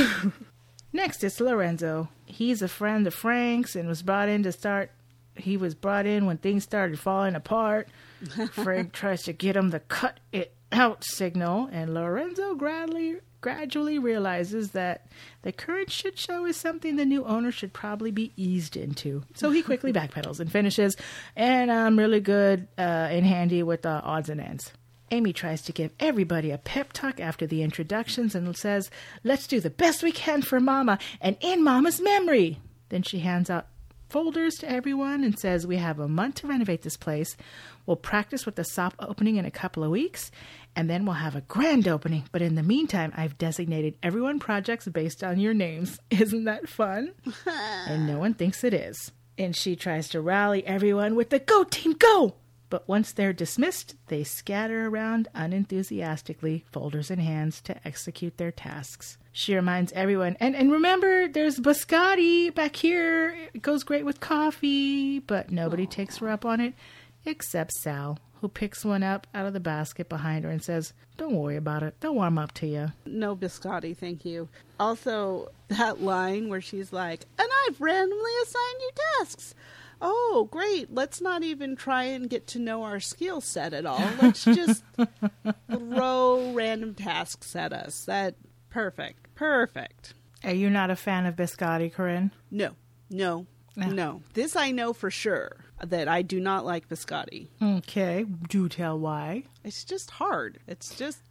Next is Lorenzo. He's a friend of Frank's and was brought in he was brought in when things started falling apart. Frank tries to get him the cut it out signal, and Lorenzo gradually realizes that the current shit show is something the new owner should probably be eased into. So he quickly backpedals and finishes, and I'm really good and handy with the odds and ends. Amy tries to give everybody a pep talk after the introductions and says, let's do the best we can for Mama and in Mama's memory. Then she hands out folders to everyone and says, we have a month to renovate this place. We'll practice with the soft opening in a couple of weeks, and then we'll have a grand opening. But in the meantime, I've designated everyone projects based on your names. Isn't that fun? And no one thinks it is. And she tries to rally everyone with the go team, go! But once they're dismissed, they scatter around unenthusiastically, folders in hands, to execute their tasks. She reminds everyone, and remember, there's biscotti back here. It goes great with coffee, but nobody takes her up on it, except Sal, who picks one up out of the basket behind her and says, don't worry about it. They'll warm up to you. No biscotti, thank you. Also, that line where she's like, and I've randomly assigned you tasks. Oh, great. Let's not even try and get to know our skill set at all. Let's just throw random tasks at us. Perfect. Are you not a fan of biscotti, Corinne? No. This I know for sure, that I do not like biscotti. Okay. Do tell why. It's just hard. It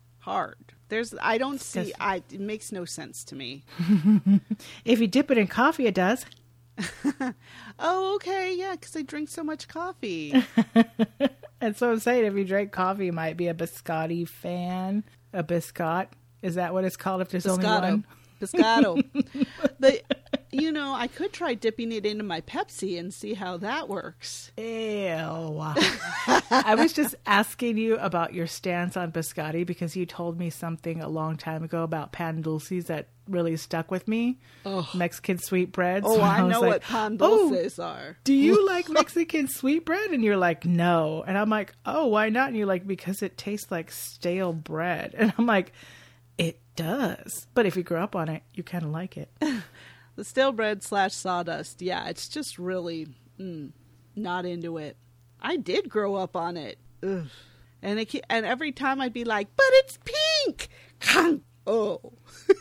makes no sense to me. If you dip it in coffee, it does. Oh, okay, yeah, because I drink so much coffee. And so I'm saying, if you drink coffee, you might be a biscotti fan. A biscot. Is that what it's called if there's only one? Biscotto. But, I could try dipping it into my Pepsi and see how that works. Ew. I was just asking you about your stance on biscotti because you told me something a long time ago about pan dulces that really stuck with me. Oh. Mexican sweetbreads. Oh, I know what pan dulces are. Do you like Mexican sweetbread? And you're like, no. And I'm like, oh, why not? And you're like, because it tastes like stale bread. And I'm like, it does. But if you grew up on it, you kind of like it. The stale bread / sawdust. Yeah, it's just really not into it. I did grow up on it. Ugh. And every time I'd be like, but it's pink! Oh.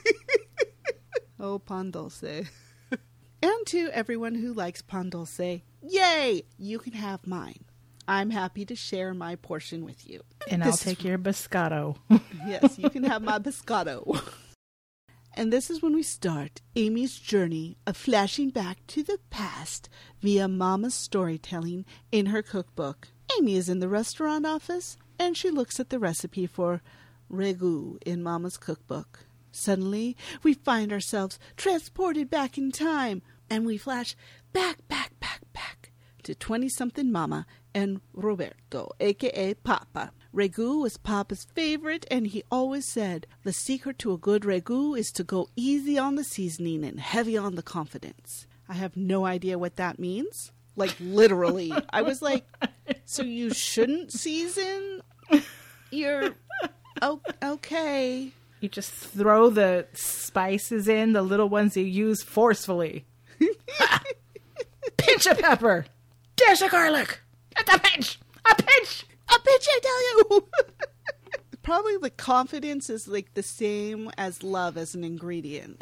Oh, pan dulce. And to everyone who likes pan dulce, yay! You can have mine. I'm happy to share my portion with you. And I'll take your biscotto. Yes, you can have my biscotto. And this is when we start Amy's journey of flashing back to the past via Mama's storytelling in her cookbook. Amy is in the restaurant office, and she looks at the recipe for ragu in Mama's cookbook. Suddenly, we find ourselves transported back in time, and we flash back to 20-something Mama and Roberto, a.k.a. Papa. Ragu was Papa's favorite, and he always said, the secret to a good ragu is to go easy on the seasoning and heavy on the confidence. I have no idea what that means. Like, literally. I was like, so you shouldn't season? You're... Oh, okay. You just throw the spices in, the little ones you use forcefully. Pinch of pepper. Dash of garlic. Just a pinch. A pinch. A pinch, I tell you. Probably the confidence is like the same as love as an ingredient.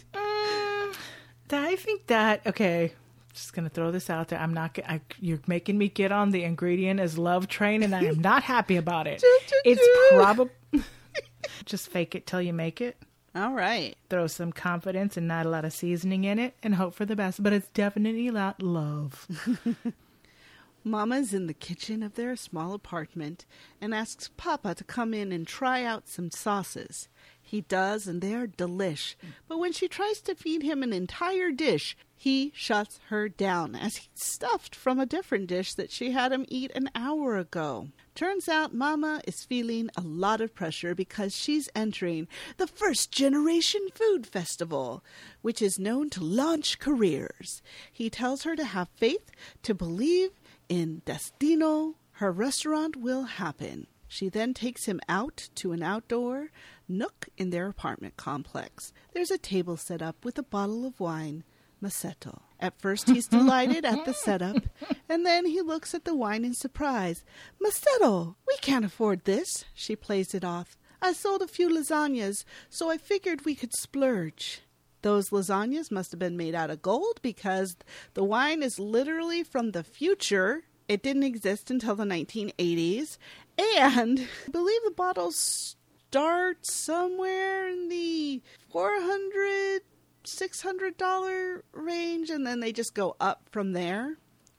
I think that, okay, just going to throw this out there. You're making me get on the ingredient as love train, and I am not happy about it. It's probably... Just fake it till you make it. All right. Throw some confidence and not a lot of seasoning in it and hope for the best. But it's definitely not love. Mama's in the kitchen of their small apartment and asks Papa to come in and try out some sauces. He does, and they are delish. But when she tries to feed him an entire dish, he shuts her down as he's stuffed from a different dish that she had him eat an hour ago. Turns out Mama is feeling a lot of pressure because she's entering the First Generation Food Festival, which is known to launch careers. He tells her to have faith, to believe in destino. Her restaurant will happen. She then takes him out to an outdoor nook in their apartment complex. There's a table set up with a bottle of wine, Masetto. At first he's delighted at the setup, and then he looks at the wine in surprise. Masetto, we can't afford this. She plays it off. I sold a few lasagnas, so I figured we could splurge. Those lasagnas must have been made out of gold because the wine is literally from the future. It didn't exist until the 1980s. And I believe the bottles start somewhere in the $400, $600 range, and then they just go up from there.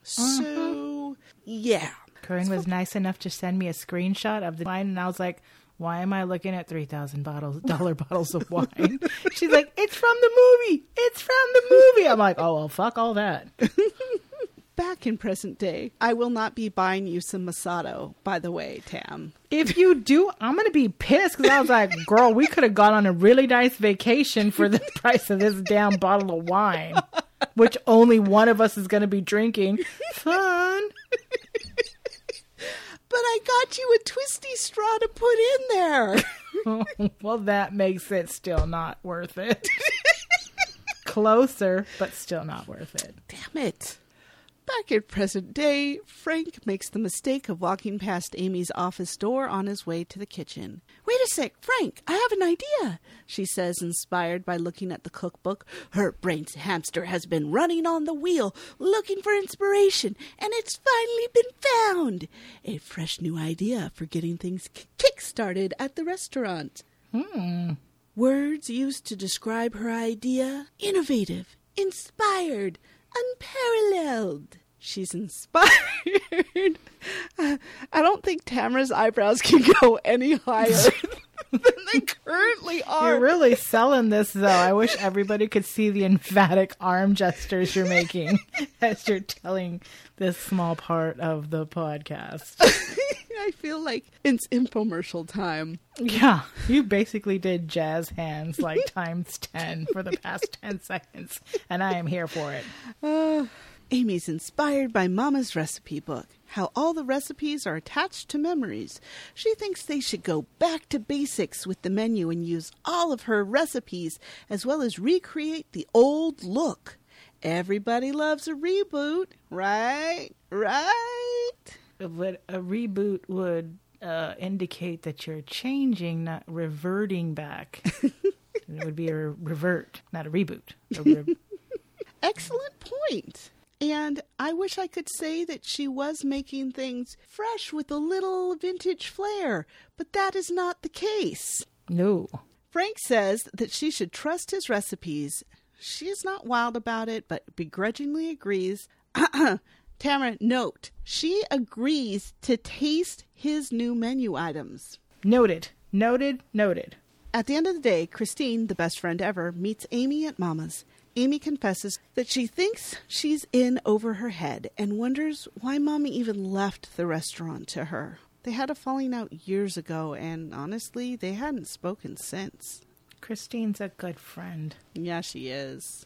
So, yeah. Corinne was nice enough to send me a screenshot of the wine, and I was like, why am I looking at $3,000 bottles of wine? She's like, it's from the movie. It's from the movie. I'm like, oh, well, fuck all that. Back in present day, I will not be buying you some Masato, by the way, Tam. If you do, I'm going to be pissed because I was like, girl, we could have gone on a really nice vacation for the price of this damn bottle of wine, which only one of us is going to be drinking. Fun. But I got you a twisty straw to put in there. Oh, well, that makes it still not worth it. Closer, but still not worth it. Damn it. Back in present day, Frank makes the mistake of walking past Amy's office door on his way to the kitchen. Wait a sec, Frank, I have an idea, she says, inspired by looking at the cookbook. Her brain's hamster has been running on the wheel, looking for inspiration, and it's finally been found. A fresh new idea for getting things kick-started at the restaurant. Words used to describe her idea: innovative, inspired, unparalleled. She's inspired. I don't think Tamara's eyebrows can go any higher than they currently are. You're really selling this, though. I wish everybody could see the emphatic arm gestures you're making as you're telling this small part of the podcast. I feel like it's infomercial time. Yeah, you basically did jazz hands like times 10 for the past 10 seconds, and I am here for it. Amy's inspired by Mama's recipe book, how all the recipes are attached to memories. She thinks they should go back to basics with the menu and use all of her recipes, as well as recreate the old look. Everybody loves a reboot, right? Right? But a reboot would indicate that you're changing, not reverting back. It would be a revert, not a reboot. Excellent point. And I wish I could say that she was making things fresh with a little vintage flair, but that is not the case. No. Frank says that she should trust his recipes. She is not wild about it, but begrudgingly agrees. Tamara, note, she agrees to taste his new menu items. Noted. Noted. Noted. At the end of the day, Christine, the best friend ever, meets Amy at Mama's. Amy confesses that she thinks she's in over her head and wonders why Mommy even left the restaurant to her. They had a falling out years ago, and honestly, they hadn't spoken since. Christine's a good friend. Yeah, she is.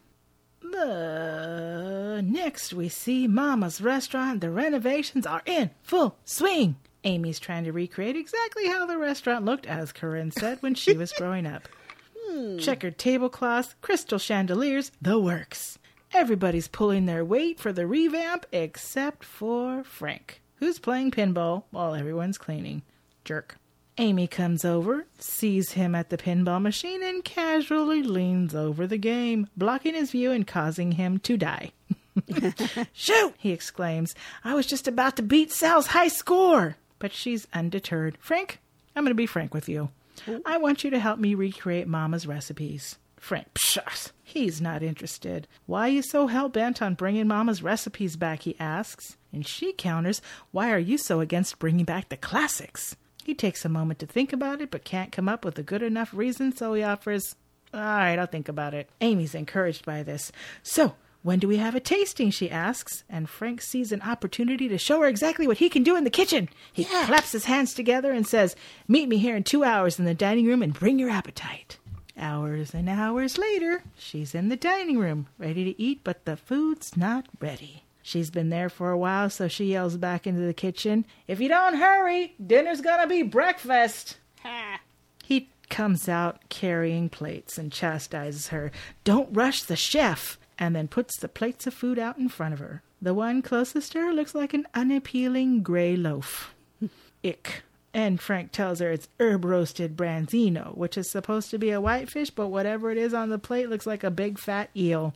Next, we see Mama's restaurant. The renovations are in full swing. Amy's trying to recreate exactly how the restaurant looked, as Corinne said, when she was growing up. Checkered tablecloths, crystal chandeliers, the works. Everybody's pulling their weight for the revamp except for Frank, who's playing pinball while everyone's cleaning. Jerk. Amy comes over, sees him at the pinball machine, and casually leans over the game, blocking his view and causing him to die. Shoot! He exclaims. I was just about to beat Sal's high score. But she's undeterred. Frank, I'm going to be frank with you. I want you to help me recreate Mama's recipes. Frank, pshaw, he's not interested. Why are you so hell-bent on bringing Mama's recipes back, he asks. And she counters, why are you so against bringing back the classics? He takes a moment to think about it, but can't come up with a good enough reason, so he offers, all right, I'll think about it. Amy's encouraged by this. So, when do we have a tasting, she asks, and Frank sees an opportunity to show her exactly what he can do in the kitchen. He claps his hands together and says, meet me here in 2 hours in the dining room and bring your appetite. Hours and hours later, she's in the dining room, ready to eat, but the food's not ready. She's been there for a while, so she yells back into the kitchen, if you don't hurry, dinner's gonna be breakfast. Ha! He comes out carrying plates and chastises her. Don't rush the chef. And then puts the plates of food out in front of her. The one closest to her looks like an unappealing gray loaf. Ick. And Frank tells her it's herb-roasted branzino, which is supposed to be a whitefish, but whatever it is on the plate looks like a big fat eel.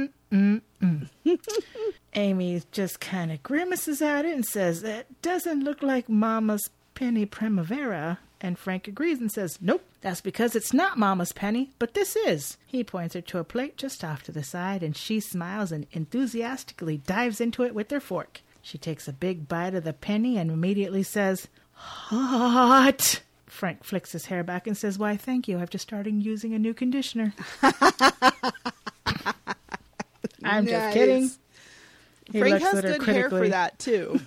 Amy just kind of grimaces at it and says, that doesn't look like Mama's Penny Primavera. And Frank agrees and says, nope, that's because it's not Mama's penny, but this is. He points her to a plate just off to the side, and she smiles and enthusiastically dives into it with her fork. She takes a big bite of the penny and immediately says, hot. Frank flicks his hair back and says, why, thank you. I've just started using a new conditioner. I'm just kidding. Frank has good hair for that, too.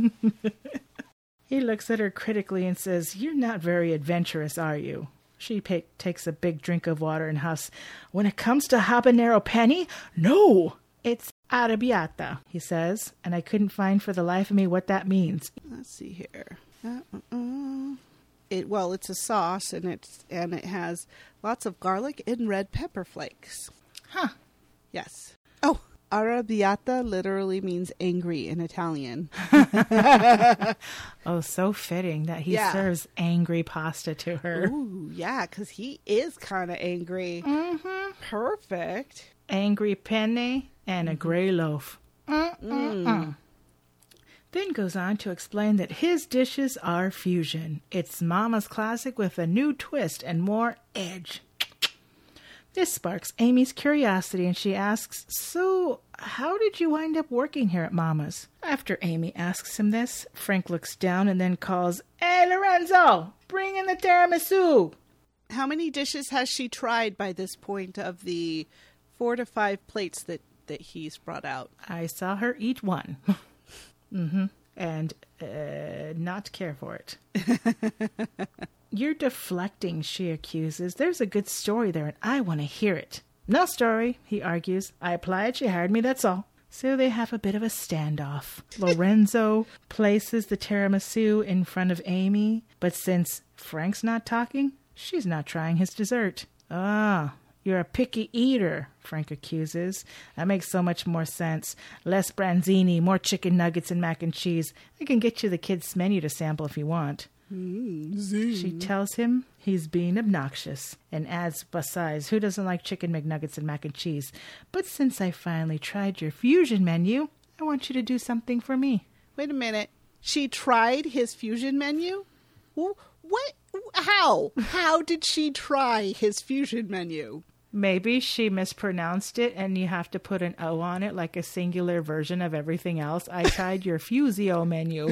He looks at her critically and says, you're not very adventurous, are you? She takes a big drink of water and huffs. When it comes to habanero penny, no, it's arrabbiata, he says, and I couldn't find for the life of me what that means. Let's see here. It's a sauce, and it has lots of garlic and red pepper flakes. Huh. Yes. Oh, arrabbiata literally means angry in Italian. Oh, so fitting that he serves angry pasta to her. Ooh, yeah, because he is kind of angry. Mm-hmm. Perfect. Angry penne and a gray loaf. Then goes on to explain that his dishes are fusion. It's Mama's classic with a new twist and more edge. This sparks Amy's curiosity, and she asks, so how did you wind up working here at Mama's? After Amy asks him this, Frank looks down and then calls, hey, Lorenzo, bring in the tiramisu. How many dishes has she tried by this point of the 4 to 5 plates that he's brought out? I saw her eat one. And not care for it. You're deflecting, she accuses. There's a good story there, and I want to hear it. No story, he argues. I applied, she hired me, that's all. So they have a bit of a standoff. Lorenzo places the tiramisu in front of Amy, but since Frank's not talking, she's not trying his dessert. You're a picky eater, Frank accuses. That makes so much more sense. Less branzini, more chicken nuggets and mac and cheese. I can get you the kids' menu to sample if you want. She tells him he's being obnoxious and adds, besides, who doesn't like chicken McNuggets and mac and cheese? But since I finally tried your fusion menu, I want you to do something for me. Wait a minute. She tried his fusion menu? What? How? How did she try his fusion menu? Maybe she mispronounced it and you have to put an O on it like a singular version of everything else. I tried your Fusio menu.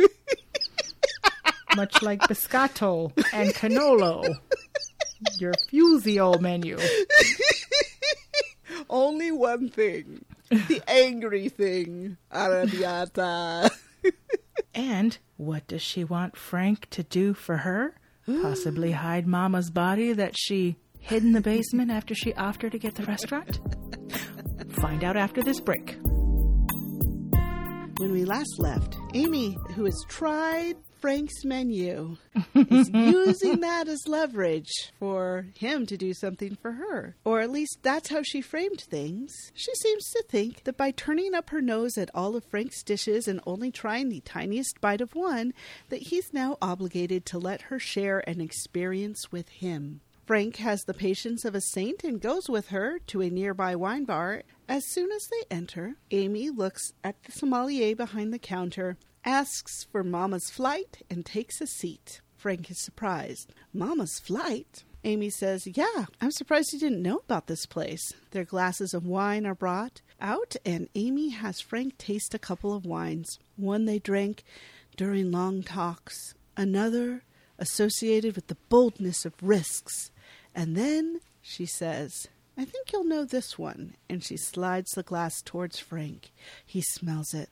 Much like Biscotto and Canolo. Your Fusio menu. Only one thing. The angry thing. Arrabbiata. And what does she want Frank to do for her? Possibly hide Mama's body that she hid in the basement after she offered to get the restaurant? Find out after this break. When we last left, Amy, who has tried Frank's menu, is using that as leverage for him to do something for her. Or at least that's how she framed things. She seems to think that by turning up her nose at all of Frank's dishes and only trying the tiniest bite of one, that he's now obligated to let her share an experience with him. Frank has the patience of a saint and goes with her to a nearby wine bar. As soon as they enter, Amy looks at the sommelier behind the counter, asks for Mama's flight, and takes a seat. Frank is surprised. Mama's flight? Amy says, yeah, I'm surprised you didn't know about this place. Their glasses of wine are brought out, and Amy has Frank taste a couple of wines. One they drank during long talks, another associated with the boldness of risks. And then she says, I think you'll know this one. And she slides the glass towards Frank. He smells it.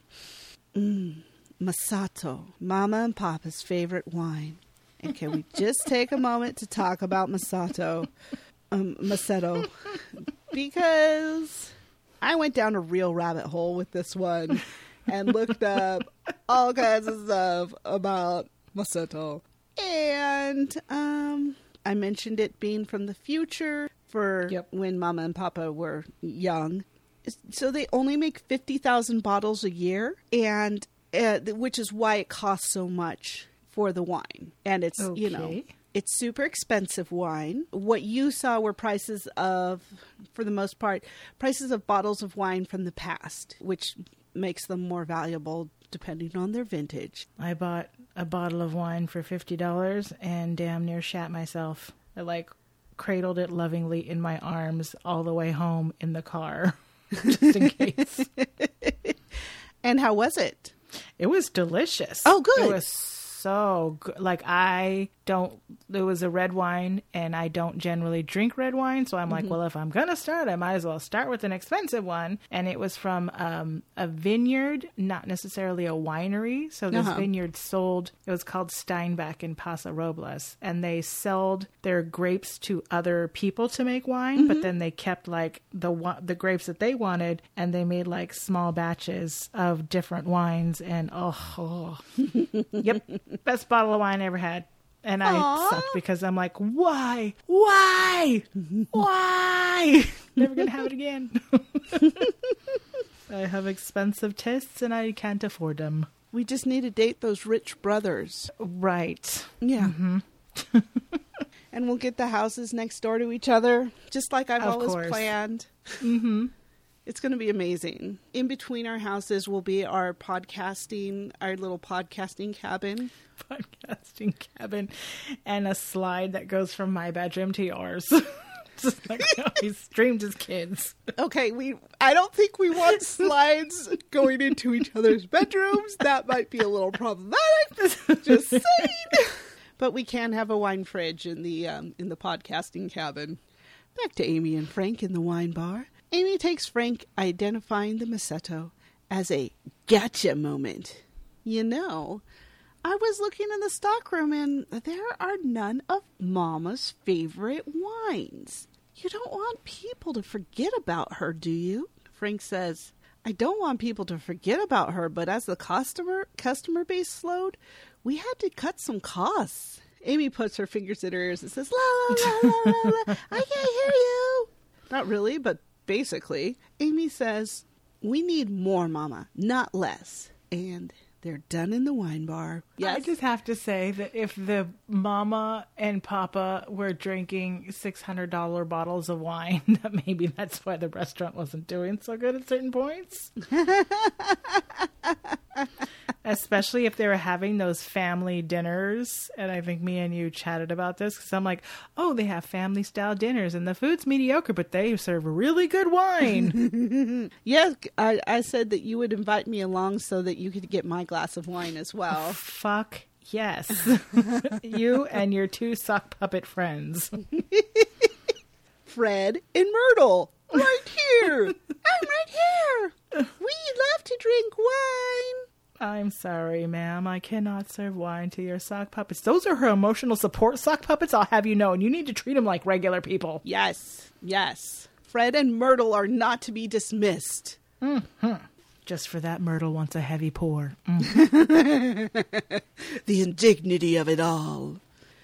Masato, Mama and Papa's favorite wine. And can we just take a moment to talk about Masato? Masato. Because I went down a real rabbit hole with this one and looked up all kinds of stuff about Masato. And I mentioned it being from the future for when Mama and Papa were young. So they only make 50,000 bottles a year, and which is why it costs so much for the wine. And it's, you know, it's super expensive wine. What you saw were prices of, for the most part, prices of bottles of wine from the past, which makes them more valuable depending on their vintage. I bought a bottle of wine for $50 and damn near shat myself. I cradled it lovingly in my arms all the way home in the car, just in case. And how was it? It was delicious. Oh, good. It was so good. It was a red wine, and I don't generally drink red wine. So I'm like, well, if I'm going to start, I might as well start with an expensive one. And it was from a vineyard, not necessarily a winery. So this vineyard it was called Steinbach in Paso Robles. And they sold their grapes to other people to make wine. But then they kept the grapes that they wanted. And they made small batches of different wines. And yep, best bottle of wine I ever had. And I sucked because I'm like, why? Never gonna have it again. I have expensive tastes and I can't afford them. We just need to date those rich brothers. Right. Yeah. Mm-hmm. And we'll get the houses next door to each other, just like I've always planned. Mm-hmm. It's going to be amazing. In between our houses will be our little podcasting cabin. Podcasting cabin. And a slide that goes from my bedroom to yours. Just like how we streamed as kids. Okay, I don't think we want slides going into each other's bedrooms. That might be a little problematic. Just saying. But we can have a wine fridge in the podcasting cabin. Back to Amy and Frank in the wine bar. Amy takes Frank identifying the Masato as a gotcha moment. You know, I was looking in the stockroom and there are none of Mama's favorite wines. You don't want people to forget about her, do you? Frank says, I don't want people to forget about her, but as the customer base slowed, we had to cut some costs. Amy puts her fingers in her ears and says, la, la, la, la, la, la. I can't hear you. not really, but basically. Amy says, "We need more, Mama, not less." And they're done in the wine bar. Yes. I just have to say that if the mama and papa were drinking $600 bottles of wine, that maybe that's why the restaurant wasn't doing so good at certain points. Especially if they were having those family dinners. And I think me and you chatted about this because I'm like, oh, they have family style dinners and the food's mediocre, but they serve really good wine. Yes, I said that you would invite me along so that you could get my glass of wine as well. Fuck yes. You and your 2 sock puppet friends. Fred and Myrtle. Right here. I'm right here. We love to drink wine. I'm sorry, ma'am. I cannot serve wine to your sock puppets. Those are her emotional support sock puppets, I'll have you know, and you need to treat them like regular people. Yes, yes. Fred and Myrtle are not to be dismissed. Mm-hmm. Just for that, Myrtle wants a heavy pour. The indignity of it all.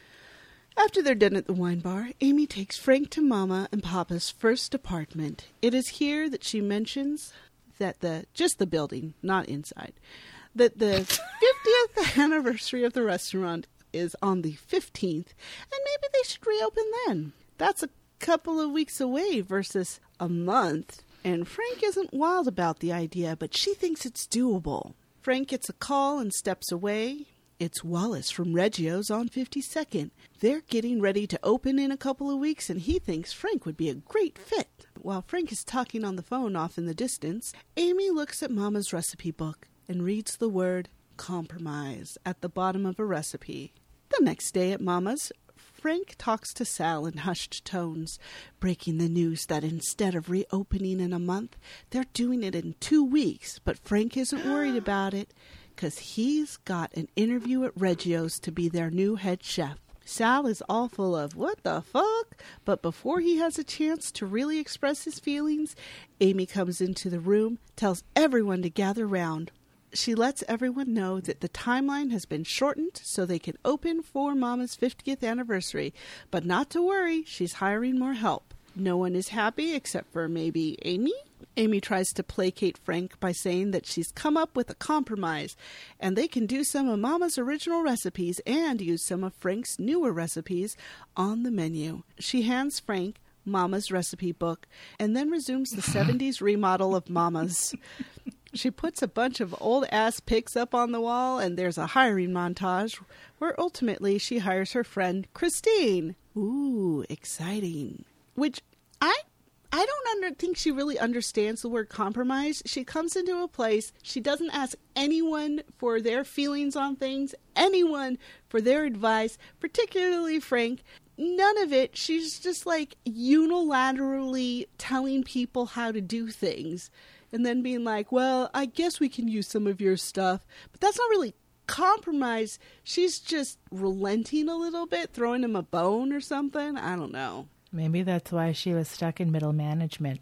After they're done at the wine bar, Amy takes Frank to Mama and Papa's first apartment. It is here that she mentions that just the building, not inside, that the 50th anniversary of the restaurant is on the 15th, and maybe they should reopen then. That's a couple of weeks away versus a month, and Frank isn't wild about the idea, but she thinks it's doable. Frank gets a call and steps away. It's Wallace from Reggio's on 52nd. They're getting ready to open in a couple of weeks, and he thinks Frank would be a great fit. While Frank is talking on the phone off in the distance, Amy looks at Mama's recipe book and reads the word compromise at the bottom of a recipe. The next day at Mama's, Frank talks to Sal in hushed tones, breaking the news that instead of reopening in a month, they're doing it in 2 weeks. But Frank isn't worried about it because he's got an interview at Reggio's to be their new head chef. Sal is all full of, what the fuck? But before he has a chance to really express his feelings, Amy comes into the room, tells everyone to gather round. She lets everyone know that the timeline has been shortened so they can open for Mama's 50th anniversary. But not to worry, she's hiring more help. No one is happy except for maybe Amy. Amy tries to placate Frank by saying that she's come up with a compromise and they can do some of Mama's original recipes and use some of Frank's newer recipes on the menu. She hands Frank Mama's recipe book and then resumes the 70s remodel of Mama's. She puts a bunch of old-ass pics up on the wall, and there's a hiring montage where ultimately she hires her friend Christine. Ooh, exciting. Which I don't think she really understands the word compromise. She comes into a place, she doesn't ask anyone for their feelings on things, anyone for their advice, particularly Frank. None of it. She's just like unilaterally telling people how to do things. And then being like, well, I guess we can use some of your stuff. But that's not really compromise. She's just relenting a little bit, throwing him a bone or something. I don't know. Maybe that's why she was stuck in middle management.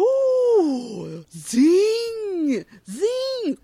Oh, zing! Zing!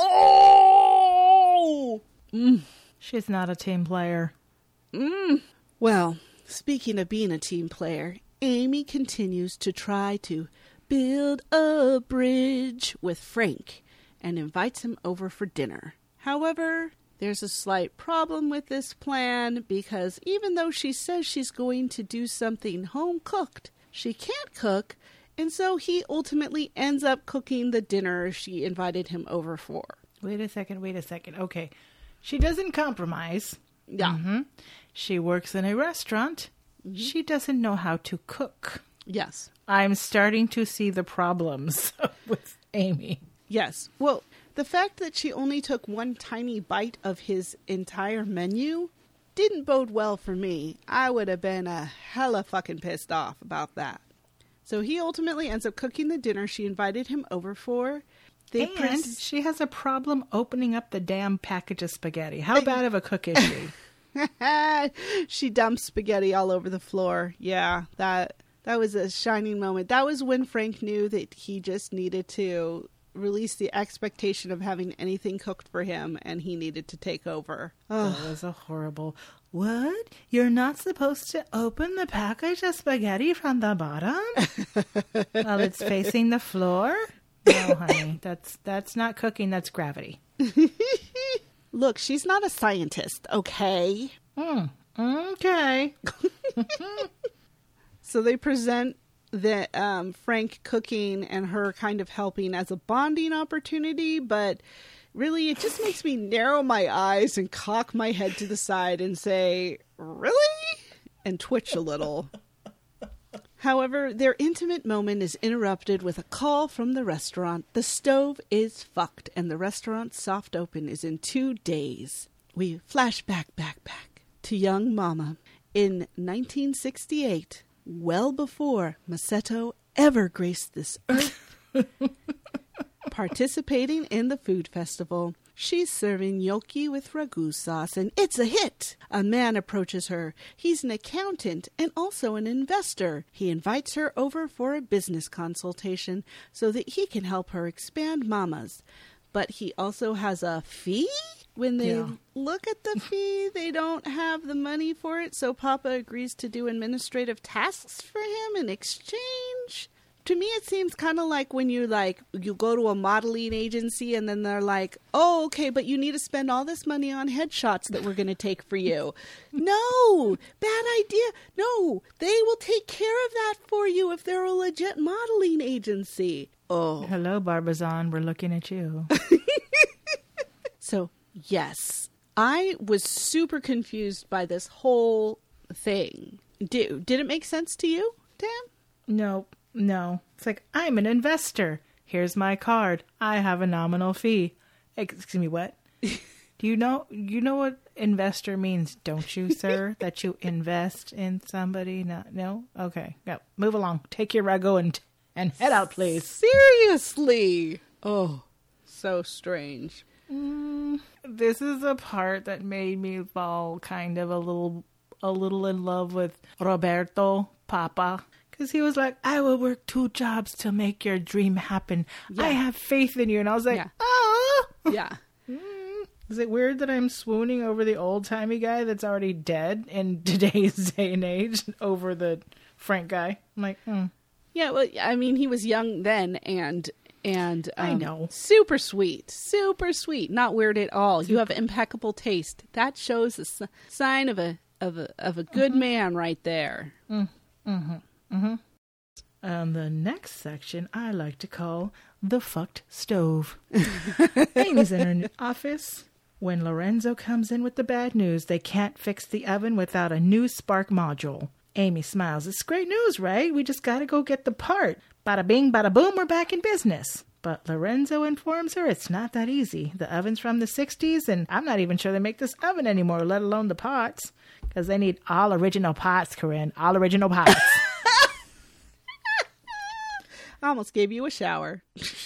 Oh! She's not a team player. Well, speaking of being a team player, Amy continues to try to build a bridge with Frank and invites him over for dinner. However, there's a slight problem with this plan because even though she says she's going to do something home-cooked, she can't cook, and so he ultimately ends up cooking the dinner she invited him over for. Wait a second. Okay. She doesn't compromise. Yeah. Mm-hmm. She works in a restaurant. Mm-hmm. She doesn't know how to cook. Yes. I'm starting to see the problems with Amy. Yes. Well, the fact that she only took one tiny bite of his entire menu didn't bode well for me. I would have been a hella fucking pissed off about that. So he ultimately ends up cooking the dinner she invited him over for. She has a problem opening up the damn package of spaghetti. How bad of a cook is she? She dumps spaghetti all over the floor. Yeah, that was a shining moment. That was when Frank knew that he just needed to release the expectation of having anything cooked for him, and he needed to take over. That was a horrible... What? You're not supposed to open the package of spaghetti from the bottom while it's facing the floor? No, honey, that's not cooking, that's gravity. Look, she's not a scientist, okay? Okay. So they present that Frank cooking and her kind of helping as a bonding opportunity, but really it just makes me narrow my eyes and cock my head to the side and say, really? And twitch a little. However, their intimate moment is interrupted with a call from the restaurant. The stove is fucked and the restaurant's soft open is in 2 days. We flash back to young Mama in 1968, well before Masato ever graced this earth. Participating in the food festival, she's serving gnocchi with ragu sauce, and it's a hit. A man approaches her. He's an accountant and also an investor. He invites her over for a business consultation so that he can help her expand Mama's. But he also has a fee? When they look at the fee, they don't have the money for it, so Papa agrees to do administrative tasks for him in exchange. To me, it seems kind of like when you go to a modeling agency and then they're like, oh, okay, but you need to spend all this money on headshots that we're going to take for you. No, bad idea. No, they will take care of that for you if they're a legit modeling agency. Oh. Hello, Barbizon. We're looking at you. So, yes, I was super confused by this whole thing. Did it make sense to you, Dan? No. It's like, I'm an investor. Here's my card. I have a nominal fee. Excuse me, what? Do you know what investor means, don't you, sir? That you invest in somebody? No? Okay. No. Move along. Take your ragu and head out, please. Seriously? Oh, so strange. This is a part that made me fall kind of a little in love with Roberto, Papa. Because he was like, I will work 2 jobs to make your dream happen. Yeah. I have faith in you. And I was like, oh. Yeah. Is it weird that I'm swooning over the old-timey guy that's already dead in today's day and age over the Frank guy? I'm like, Yeah, well, I mean, he was young then and I know. Super sweet. Not weird at all. You have impeccable taste. That shows a sign of a good man right there. The next section I like to call the fucked stove. Amy's in her office when Lorenzo comes in with the bad news. They can't fix the oven without a new spark module. Amy smiles. It's great news, right? We just gotta go get the part. Bada bing, bada boom, we're back in business. But Lorenzo informs her it's not that easy. The oven's from the 60s, and I'm not even sure they make this oven anymore, let alone the parts. Because they need all original parts, Corinne. All original parts. I almost gave you a shower.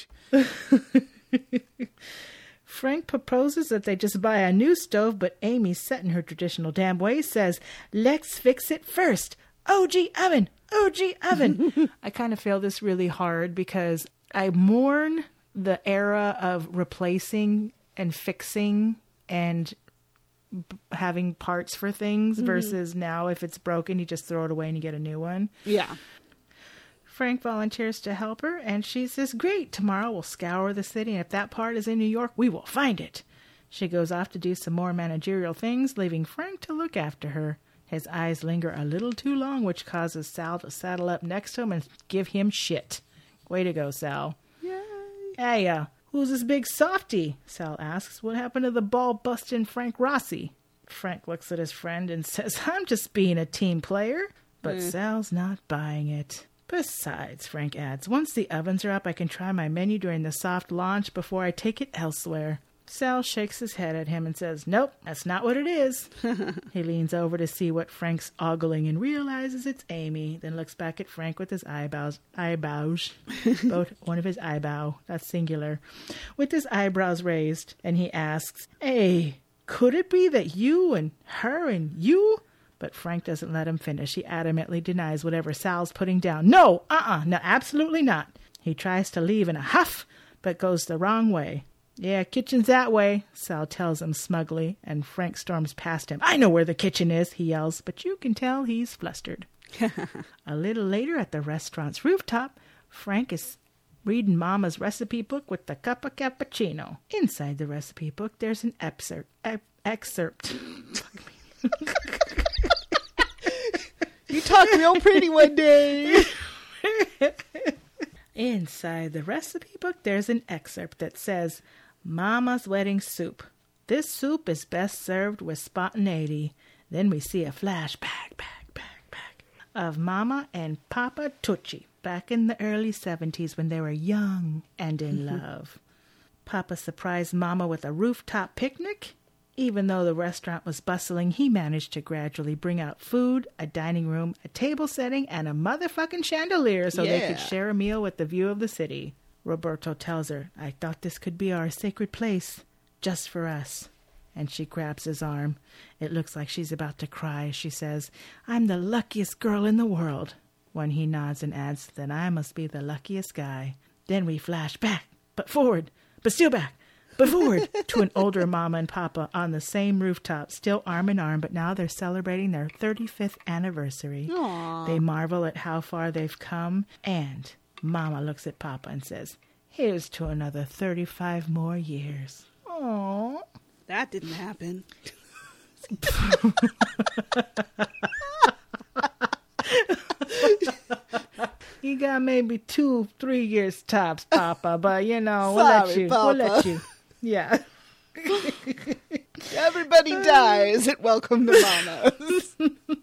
Frank proposes that they just buy a new stove, but Amy, set in her traditional damn way, says, let's fix it first. OG oven. I kind of feel this really hard because I mourn the era of replacing and fixing and having parts for things versus now if it's broken, you just throw it away and you get a new one. Yeah. Frank volunteers to help her, and she says, great, tomorrow we'll scour the city, and if that part is in New York, we will find it. She goes off to do some more managerial things, leaving Frank to look after her. His eyes linger a little too long, which causes Sal to saddle up next to him and give him shit. Way to go, Sal. Yay. Hey, who's this big softy? Sal asks. What happened to the ball-busting Frank Rossi? Frank looks at his friend and says, I'm just being a team player. But Sal's not buying it. Besides, Frank adds, once the ovens are up, I can try my menu during the soft launch before I take it elsewhere. Sal shakes his head at him and says, nope, that's not what it is. He leans over to see what Frank's ogling and realizes it's Amy, then looks back at Frank with his eyebrows, both one of his eyebrow, that's singular, with his eyebrows raised, and he asks, hey, could it be that you and her and you? But Frank doesn't let him finish. He adamantly denies whatever Sal's putting down. No, absolutely not. He tries to leave in a huff, but goes the wrong way. Yeah, kitchen's that way, Sal tells him smugly, and Frank storms past him. I know where the kitchen is, he yells, but you can tell he's flustered. A little later at the restaurant's rooftop, Frank is reading Mama's recipe book with the cup of cappuccino. Inside the recipe book, there's an excerpt. You talk real pretty one day. Inside the recipe book, there's an excerpt that says, Mama's wedding soup. This soup is best served with spontaneity. Then we see a flashback of Mama and Papa Tucci back in the early 70s when they were young and in love. Papa surprised Mama with a rooftop picnic. Even though the restaurant was bustling, he managed to gradually bring out food, a dining room, a table setting, and a motherfucking chandelier so they could share a meal with the view of the city. Roberto tells her, I thought this could be our sacred place, just for us. And she grabs his arm. It looks like she's about to cry. She says, I'm the luckiest girl in the world. When he nods and adds, then I must be the luckiest guy. Then we flash back, but forward, but still back, but forward, to an older Mama and Papa on the same rooftop, still arm in arm, but now they're celebrating their 35th anniversary. Aww. They marvel at how far they've come, and Mama looks at Papa and says, here's to another 35 more years. Aww. That didn't happen. You got maybe 2-3 years tops, Papa, but we'll Sorry, let you. Papa. We'll let you. Yeah. Everybody dies at Welcome to Mama's.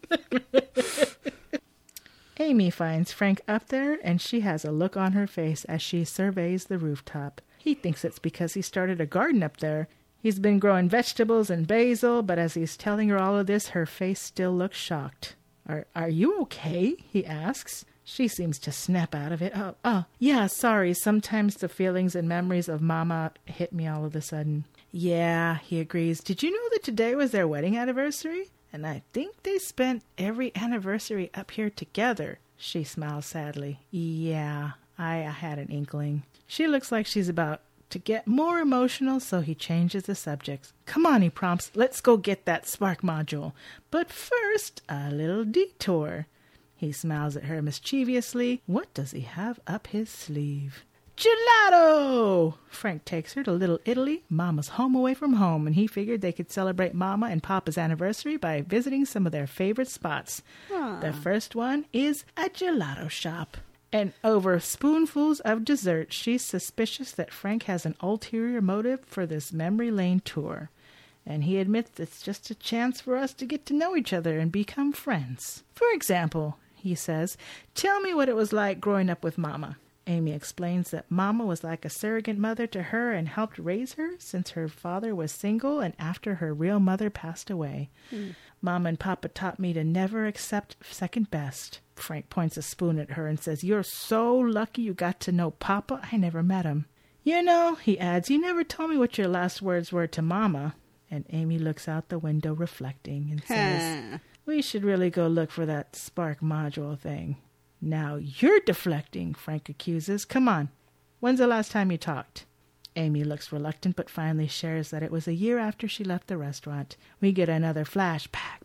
Amy finds Frank up there, and she has a look on her face as she surveys the rooftop. He thinks it's because he started a garden up there. He's been growing vegetables and basil, but as he's telling her all of this, her face still looks shocked. Are you okay? He asks. She seems to snap out of it. Oh, yeah, sorry. Sometimes the feelings and memories of Mama hit me all of a sudden. Yeah, he agrees. Did you know that today was their wedding anniversary? And I think they spent every anniversary up here together. She smiles sadly. Yeah, I had an inkling. She looks like she's about to get more emotional, so he changes the subject. Come on, he prompts. Let's go get that spark module. But first, a little detour. He smiles at her mischievously. What does he have up his sleeve? Gelato! Frank takes her to Little Italy. Mama's home away from home, and he figured they could celebrate Mama and Papa's anniversary by visiting some of their favorite spots. The first one is a gelato shop. And over spoonfuls of dessert, she's suspicious that Frank has an ulterior motive for this memory lane tour. And he admits it's just a chance for us to get to know each other and become friends. For example, he says, tell me what it was like growing up with Mama. Amy explains that Mama was like a surrogate mother to her and helped raise her since her father was single and after her real mother passed away. Mama and Papa taught me to never accept second best. Frank points a spoon at her and says, you're so lucky you got to know Papa. I never met him. He adds, you never told me what your last words were to Mama. And Amy looks out the window reflecting and says, we should really go look for that spark module thing. Now you're deflecting, Frank accuses. Come on. When's the last time you talked? Amy looks reluctant, but finally shares that it was a year after she left the restaurant. We get another flash. Back.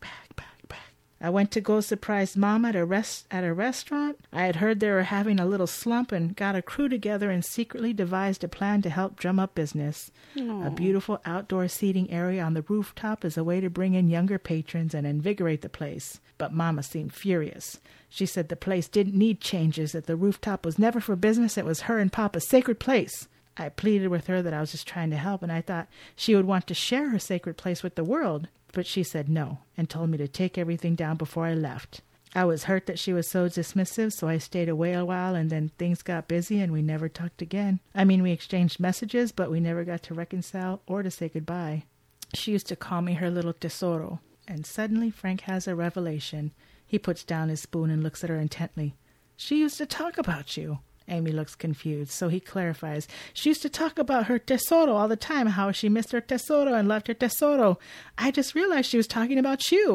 I went to go surprise Mama at a restaurant. I had heard they were having a little slump and got a crew together and secretly devised a plan to help drum up business. A beautiful outdoor seating area on the rooftop is a way to bring in younger patrons and invigorate the place. But Mama seemed furious. She said the place didn't need changes, that the rooftop was never for business, it was her and Papa's sacred place. I pleaded with her that I was just trying to help, and I thought she would want to share her sacred place with the world. But she said no, and told me to take everything down before I left. I was hurt that she was so dismissive, so I stayed away a while, and then things got busy, and we never talked again. I mean, we exchanged messages, but we never got to reconcile or to say goodbye. She used to call me her little tesoro. And suddenly Frank has a revelation. He puts down his spoon and looks at her intently. She used to talk about you. Amy looks confused, so he clarifies. She used to talk about her tesoro all the time, how she missed her tesoro and loved her tesoro. I just realized she was talking about you.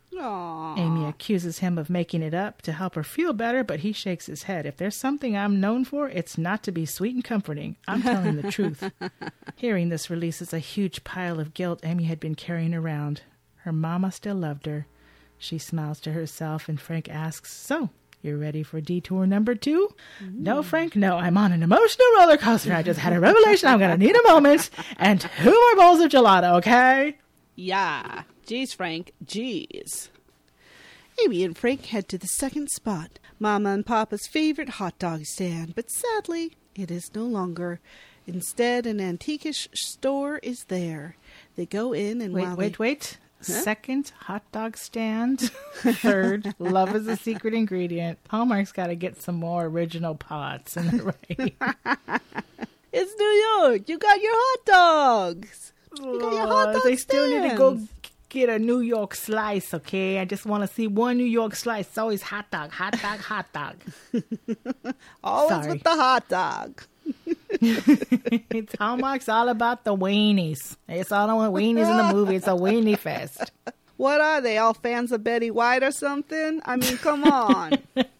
Aww. Amy accuses him of making it up to help her feel better, but he shakes his head. If there's something I'm known for, it's not to be sweet and comforting. I'm telling the truth. Hearing this releases a huge pile of guilt Amy had been carrying around. Her mama still loved her. She smiles to herself, and Frank asks, "So, you ready for detour number 2? No, Frank, no. I'm on an emotional roller coaster. I just had a revelation. I'm going to need a moment. And 2 more bowls of gelato, okay?" Yeah. Jeez, Frank. Jeez. Amy and Frank head to the second spot, Mama and Papa's favorite hot dog stand, but sadly, it is no longer. Instead, an antiquish store is there. They go in and Wait. Second, hot dog stand. Third, love is a secret ingredient. Hallmark's got to get some more original pots in the rain. It's New York. You got your hot dogs. You got your hot dog They still need to go stands. get a New York slice, okay? I just want to see one New York slice. It's always hot dog, hot dog, hot dog. Always Sorry. with the hot dog. It's Hallmark's all about the weenies. It's all the weenies in the movie. It's a weenie fest. What are they, all fans of Betty White or something? I mean, come on.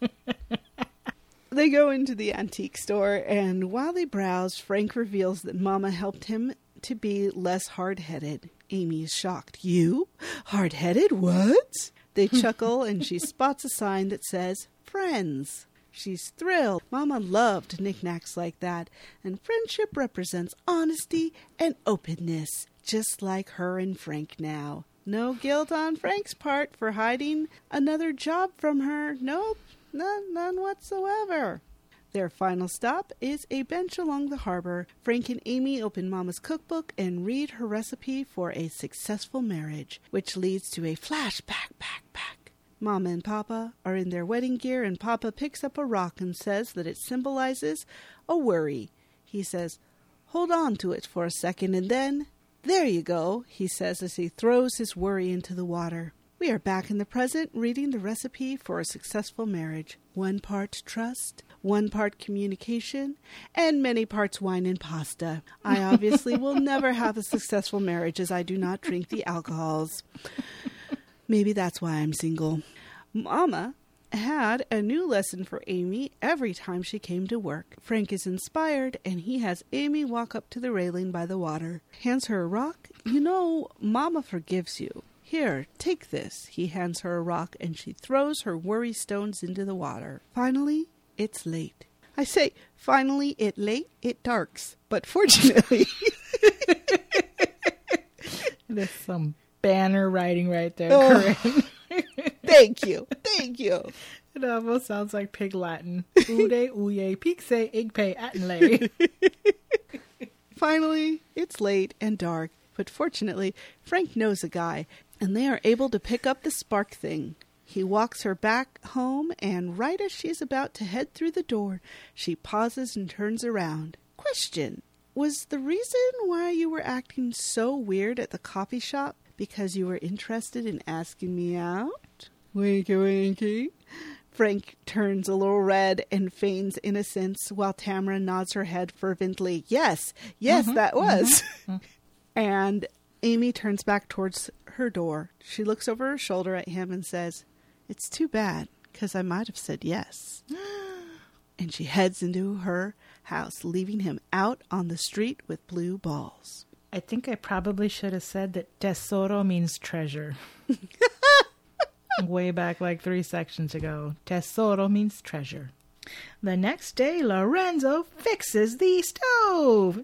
They go into the antique store, and while they browse, Frank reveals that Mama helped him to be less hard-headed. Amy is shocked. You? Hard-headed? What? They chuckle, and she spots a sign that says, Friends. She's thrilled. Mama loved knickknacks like that, and friendship represents honesty and openness, just like her and Frank now. No guilt on Frank's part for hiding another job from her. Nope, none whatsoever. Their final stop is a bench along the harbor. Frank and Amy open Mama's cookbook and read her recipe for a successful marriage, which leads to a flashback. Mama and Papa are in their wedding gear, and Papa picks up a rock and says that it symbolizes a worry. He says, "Hold on to it for a second, and then, there you go," he says as he throws his worry into the water. We are back in the present, reading the recipe for a successful marriage. 1 part trust, 1 part communication, and many parts wine and pasta. I obviously will never have a successful marriage, as I do not drink the alcohols. Maybe that's why I'm single. Mama had a new lesson for Amy every time she came to work. Frank is inspired, and he has Amy walk up to the railing by the water, hands her a rock. You know, Mama forgives you. Here, take this. He hands her a rock, and she throws her worry stones into the water. Finally, it's late. I say, finally, it darks. But fortunately... There's some banner writing right there, Oh. Corinne. Thank you. It almost sounds like Pig Latin. Ude, uye, pixe, igpe, atenle. Finally, it's late and dark, but fortunately, Frank knows a guy, and they are able to pick up the spark thing. He walks her back home, and right as she's about to head through the door, she pauses and turns around. Question: was the reason why you were acting so weird at the coffee shop because you were interested in asking me out? Winky, winky. Frank turns a little red and feigns innocence while Tamara nods her head fervently. Yes, that was. And Amy turns back towards her door. She looks over her shoulder at him and says, "It's too bad, because I might have said yes." And she heads into her house, leaving him out on the street with blue balls. I think I probably should have said that tesoro means treasure. Way back like 3 sections ago. Tesoro means treasure. The next day, Lorenzo fixes the stove.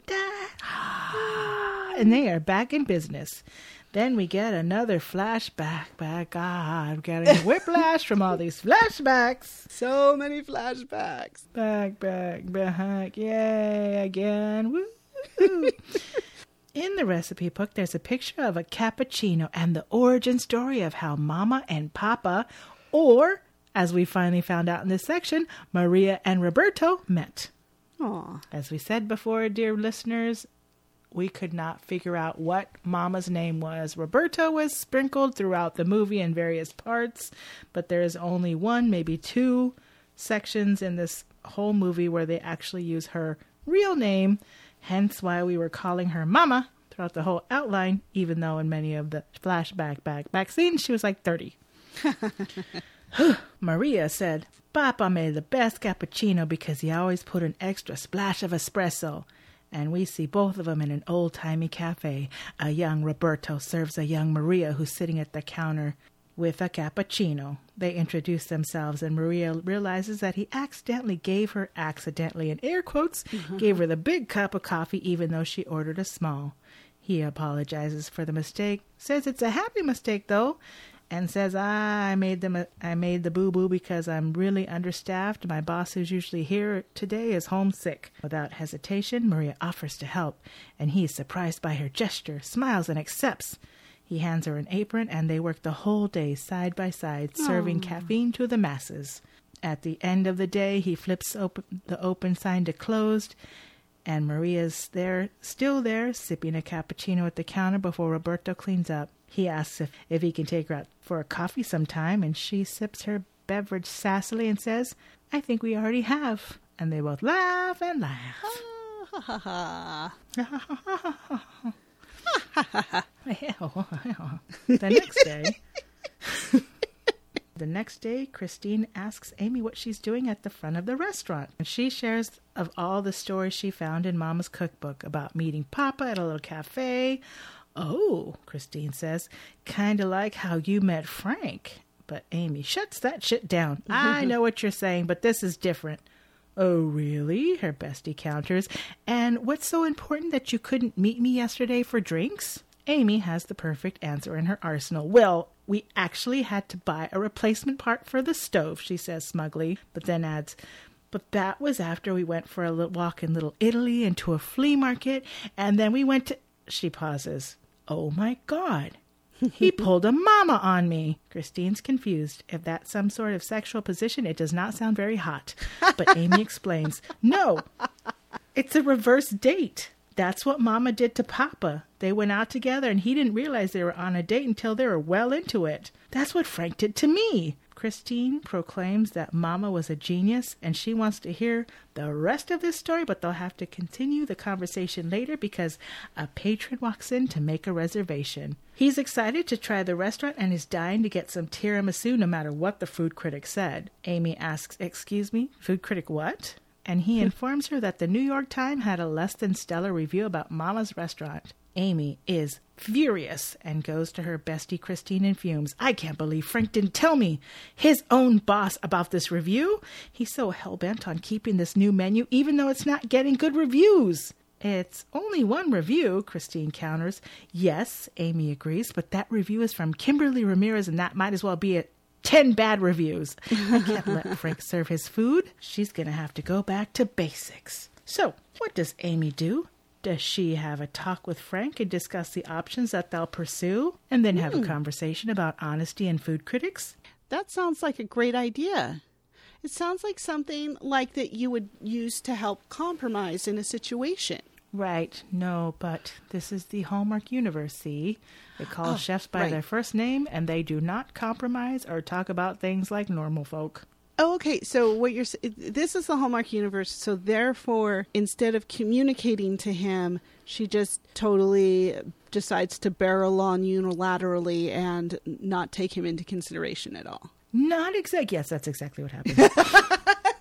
And they are back in business. Then we get another flashback. God, I'm getting whiplash from all these flashbacks. So many flashbacks. Back. Yay, again. Woo. In the recipe book, there's a picture of a cappuccino and the origin story of how Mama and Papa, or, as we finally found out in this section, Maria and Roberto met. Aw. As we said before, dear listeners, we could not figure out what Mama's name was. Roberto was sprinkled throughout the movie in various parts, but there is only 1, maybe 2 sections in this whole movie where they actually use her real name, hence why we were calling her Mama throughout the whole outline, even though in many of the flashback scenes she was like 30. Maria said, Papa made the best cappuccino because he always put an extra splash of espresso. And we see both of them in an old-timey cafe. A young Roberto serves a young Maria who's sitting at the counter with a cappuccino. They introduce themselves, and Maria realizes that he accidentally gave her, in air quotes, gave her the big cup of coffee even though she ordered a small. He apologizes for the mistake, says it's a happy mistake though, and says, I made the boo-boo because I'm really understaffed. My boss who's usually here today is homesick. Without hesitation, Maria offers to help, and he is surprised by her gesture, smiles, and accepts. He hands her an apron, and they work the whole day side by side, serving caffeine to the masses. At the end of the day, he flips the open sign to closed, and Maria's still there, sipping a cappuccino at the counter before Roberto cleans up. He asks if he can take her out for a coffee sometime, and she sips her beverage sassily and says, I think we already have. And they both laugh and laugh. The next day, Christine asks Amy what she's doing at the front of the restaurant. And she shares of all the stories she found in Mama's cookbook about meeting Papa at a little cafe. Oh, Christine says, kind of like how you met Frank. But Amy shuts that shit down. I know what you're saying, but this is different. Oh, really? Her bestie counters. And what's so important that you couldn't meet me yesterday for drinks? Amy has the perfect answer in her arsenal. Well, we actually had to buy a replacement part for the stove, she says smugly, but then adds, but that was after we went for a walk in Little Italy and to a flea market, and then we went to... She pauses. Oh my God. He pulled a mama on me. Christine's confused. If that's some sort of sexual position, it does not sound very hot. But Amy explains, no, it's a reverse date. That's what Mama did to Papa. They went out together and he didn't realize they were on a date until they were well into it. That's what Frank did to me. Christine proclaims that Mama was a genius and she wants to hear the rest of this story, but they'll have to continue the conversation later because a patron walks in to make a reservation. He's excited to try the restaurant and is dying to get some tiramisu no matter what the food critic said. Amy asks, excuse me, food critic what? And he informs her that the New York Times had a less than stellar review about Mama's restaurant. Amy is furious and goes to her bestie Christine and fumes. I can't believe Frank didn't tell me, his own boss, about this review. He's so hell-bent on keeping this new menu even though it's not getting good reviews. It's only one review, Christine counters. Yes, Amy agrees, but that review is from Kimberly Ramirez and that might as well be 10 bad reviews. I can't let Frank serve his food. She's going to have to go back to basics. So, what does Amy do? Does she have a talk with Frank and discuss the options that they'll pursue? And then have a conversation about honesty and food critics? That sounds like a great idea. It sounds like something like that you would use to help compromise in a situation. Right. No, but this is the Hallmark universe, see? They call chefs by their first name, and they do not compromise or talk about things like normal folk. Oh, okay. So this is the Hallmark universe. So therefore, instead of communicating to him, she just totally decides to barrel on unilaterally and not take him into consideration at all. Not exactly. Yes, that's exactly what happened.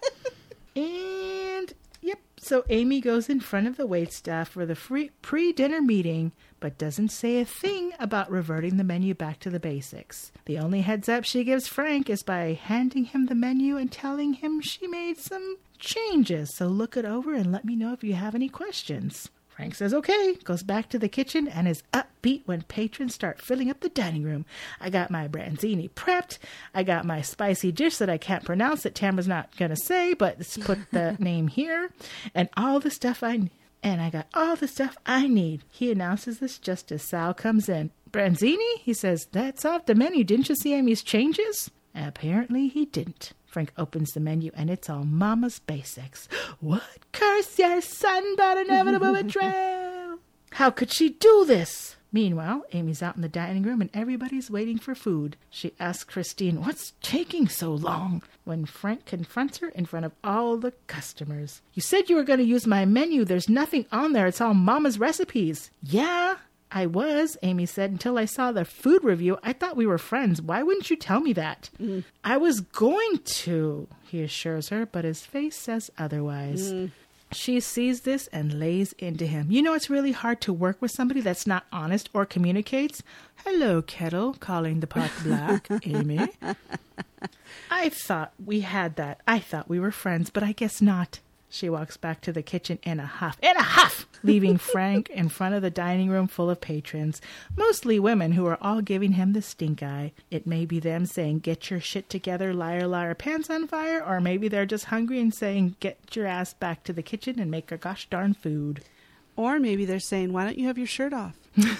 And yep. So Amy goes in front of the waitstaff for the pre-dinner meeting, but doesn't say a thing about reverting the menu back to the basics. The only heads up she gives Frank is by handing him the menu and telling him she made some changes. So look it over and let me know if you have any questions. Frank says okay, goes back to the kitchen, and is upbeat when patrons start filling up the dining room. I got my branzini prepped. I got my spicy dish that I can't pronounce that Tamara's not going to say, but let's put the name here. And all the stuff I got all the stuff I need. He announces this just as Sal comes in. Branzini? He says, that's off the menu. Didn't you see Amy's changes? Apparently he didn't. Frank opens the menu, and it's all Mama's basics. What? Curse your son but inevitable betrayal. How could she do this? Meanwhile, Amy's out in the dining room, and everybody's waiting for food. She asks Christine, what's taking so long? When Frank confronts her in front of all the customers. You said you were going to use my menu. There's nothing on there. It's all Mama's recipes. Yeah, I was, Amy said, until I saw the food review. I thought we were friends. Why wouldn't you tell me that? I was going to, he assures her, but his face says otherwise. She sees this and lays into him. You know, it's really hard to work with somebody that's not honest or communicates. Hello, kettle, calling the pot black, Amy. I thought we had that. I thought we were friends, but I guess not. She walks back to the kitchen in a huff. In a huff! Leaving Frank in front of the dining room full of patrons, mostly women who are all giving him the stink eye. It may be them saying, get your shit together, liar, liar, pants on fire, or maybe they're just hungry and saying, get your ass back to the kitchen and make our gosh darn food. Or maybe they're saying, why don't you have your shirt off?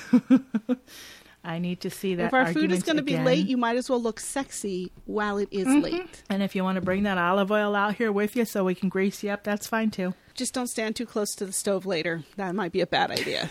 I need to see that. If our food is going to be late, you might as well look sexy while it is late. And if you want to bring that olive oil out here with you so we can grease you up, that's fine too. Just don't stand too close to the stove later. That might be a bad idea.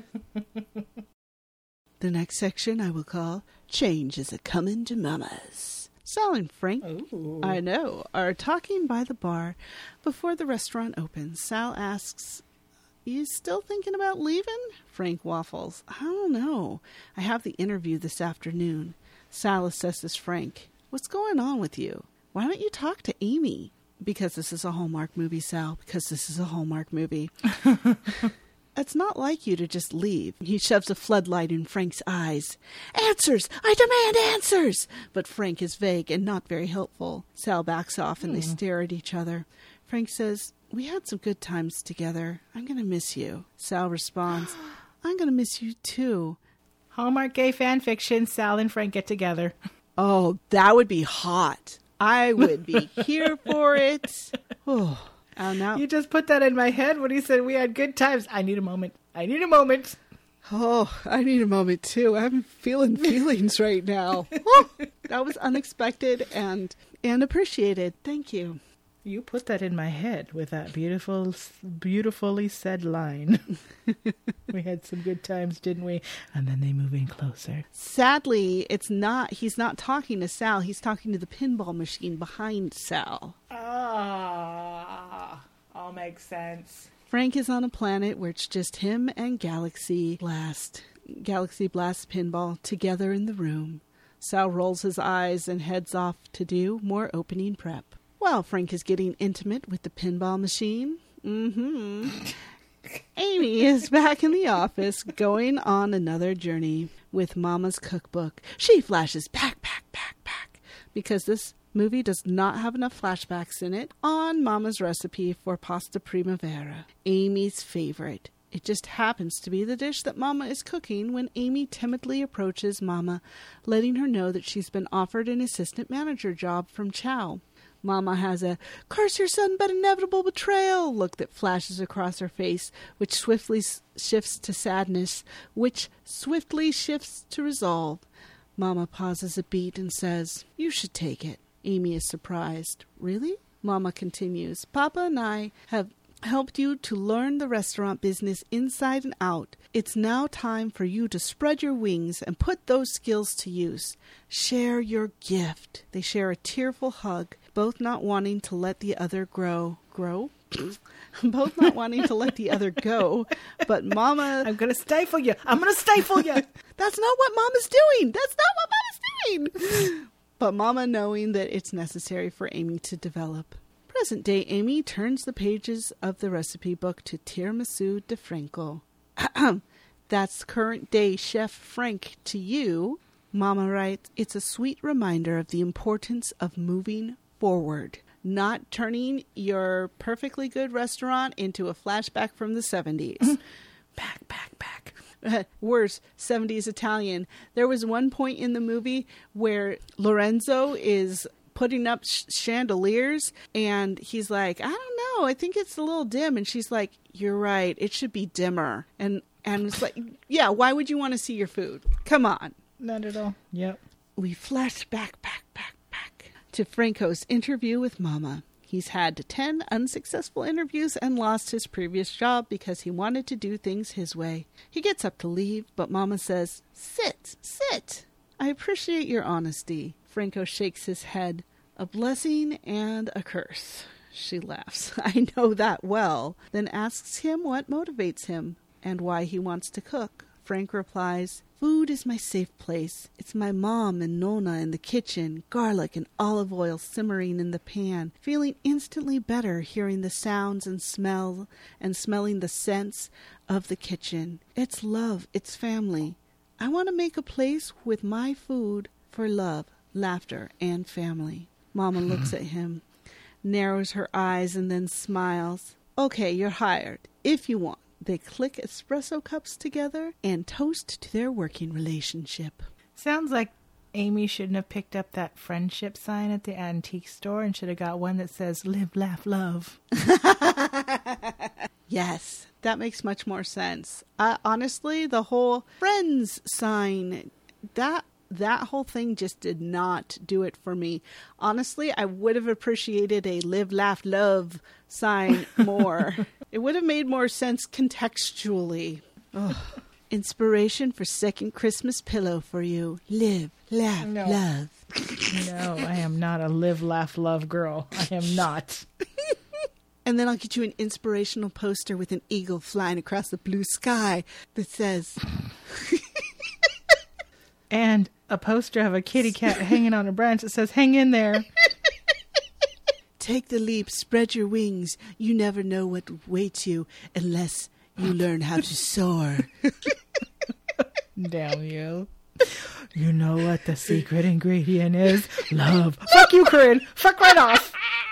The next section I will call Change is a Comin' to Mamas. Sal and Frank, I know, are talking by the bar before the restaurant opens. Sal asks, you still thinking about leaving? Frank waffles. I don't know. I have the interview this afternoon. Sal assesses Frank. What's going on with you? Why don't you talk to Amy? Because this is a Hallmark movie, Sal. Because this is a Hallmark movie. It's not like you to just leave. He shoves a floodlight in Frank's eyes. Answers! I demand answers! But Frank is vague and not very helpful. Sal backs off and they stare at each other. Frank says, we had some good times together. I'm going to miss you. Sal responds, I'm going to miss you too. Hallmark gay fan fiction, Sal and Frank get together. Oh, that would be hot. I would be here for it. Oh, now you just put that in my head when he said we had good times. I need a moment. I need a moment. Oh, I need a moment too. I'm feeling feelings right now. Oh, that was unexpected and appreciated. Thank you. You put that in my head with that beautifully said line. We had some good times, didn't we? And then they move in closer. Sadly, he's not talking to Sal. He's talking to the pinball machine behind Sal. All makes sense. Frank is on a planet where it's just him and Galaxy Blast. Galaxy Blast pinball together in the room. Sal rolls his eyes and heads off to do more opening prep. While Frank is getting intimate with the pinball machine, Amy is back in the office going on another journey with Mama's cookbook. She flashes back, because this movie does not have enough flashbacks in it, on Mama's recipe for pasta primavera, Amy's favorite. It just happens to be the dish that Mama is cooking when Amy timidly approaches Mama, letting her know that she's been offered an assistant manager job from Chow. Mama has a curse your sudden but inevitable betrayal look that flashes across her face, which swiftly shifts to sadness, which swiftly shifts to resolve. Mama pauses a beat and says, you should take it. Amy is surprised. Really? Mama continues, Papa and I have helped you to learn the restaurant business inside and out. It's now time for you to spread your wings and put those skills to use. Share your gift. They share a tearful hug, both not wanting to let the other grow. Both not wanting to let the other go, but Mama... I'm going to stifle you. I'm going to stifle you. That's not what Mama's doing. That's not what Mama's doing. But Mama knowing that it's necessary for Amy to develop. Present day Amy turns the pages of the recipe book to Tiramisu de Franco. That's current day Chef Frank to you. Mama writes, it's a sweet reminder of the importance of moving forward, not turning your perfectly good restaurant into a flashback from the 70s. Back. Worse, 70s Italian. There was one point in the movie where Lorenzo is putting up chandeliers and he's like, I don't know, I think it's a little dim. And she's like, you're right, it should be dimmer. And it's like, yeah, why would you want to see your food? Come on. Not at all. Yep. We flash back to Franco's interview with Mama. He's had 10 unsuccessful interviews and lost his previous job because he wanted to do things his way. He gets up to leave, but Mama says, Sit. I appreciate your honesty. Franco shakes his head. A blessing and a curse. She laughs. I know that well. Then asks him what motivates him and why he wants to cook. Frank replies, "Food is my safe place. It's my mom and Nona in the kitchen, garlic and olive oil simmering in the pan, feeling instantly better hearing the sounds and smell and smelling the scents of the kitchen. It's love, it's family. I want to make a place with my food for love, laughter, and family." Mama looks at him, narrows her eyes, and then smiles. "Okay, you're hired, if you want." They click espresso cups together and toast to their working relationship. Sounds like Amy shouldn't have picked up that friendship sign at the antique store and should have got one that says live, laugh, love. Yes, that makes much more sense. Honestly, the whole friends sign, that whole thing just did not do it for me. Honestly, I would have appreciated a live, laugh, love sign more. It would have made more sense contextually. Ugh. Inspiration for second Christmas pillow for you. Live, laugh, love. No, I am not a live, laugh, love girl. I am not. And then I'll get you an inspirational poster with an eagle flying across the blue sky that says... And a poster of a kitty cat hanging on a branch that says, "Hang in there." Take the leap, spread your wings. You never know what waits you unless you learn how to soar. Damn you. You know what the secret ingredient is? Love. Fuck you, Corinne. Fuck right off.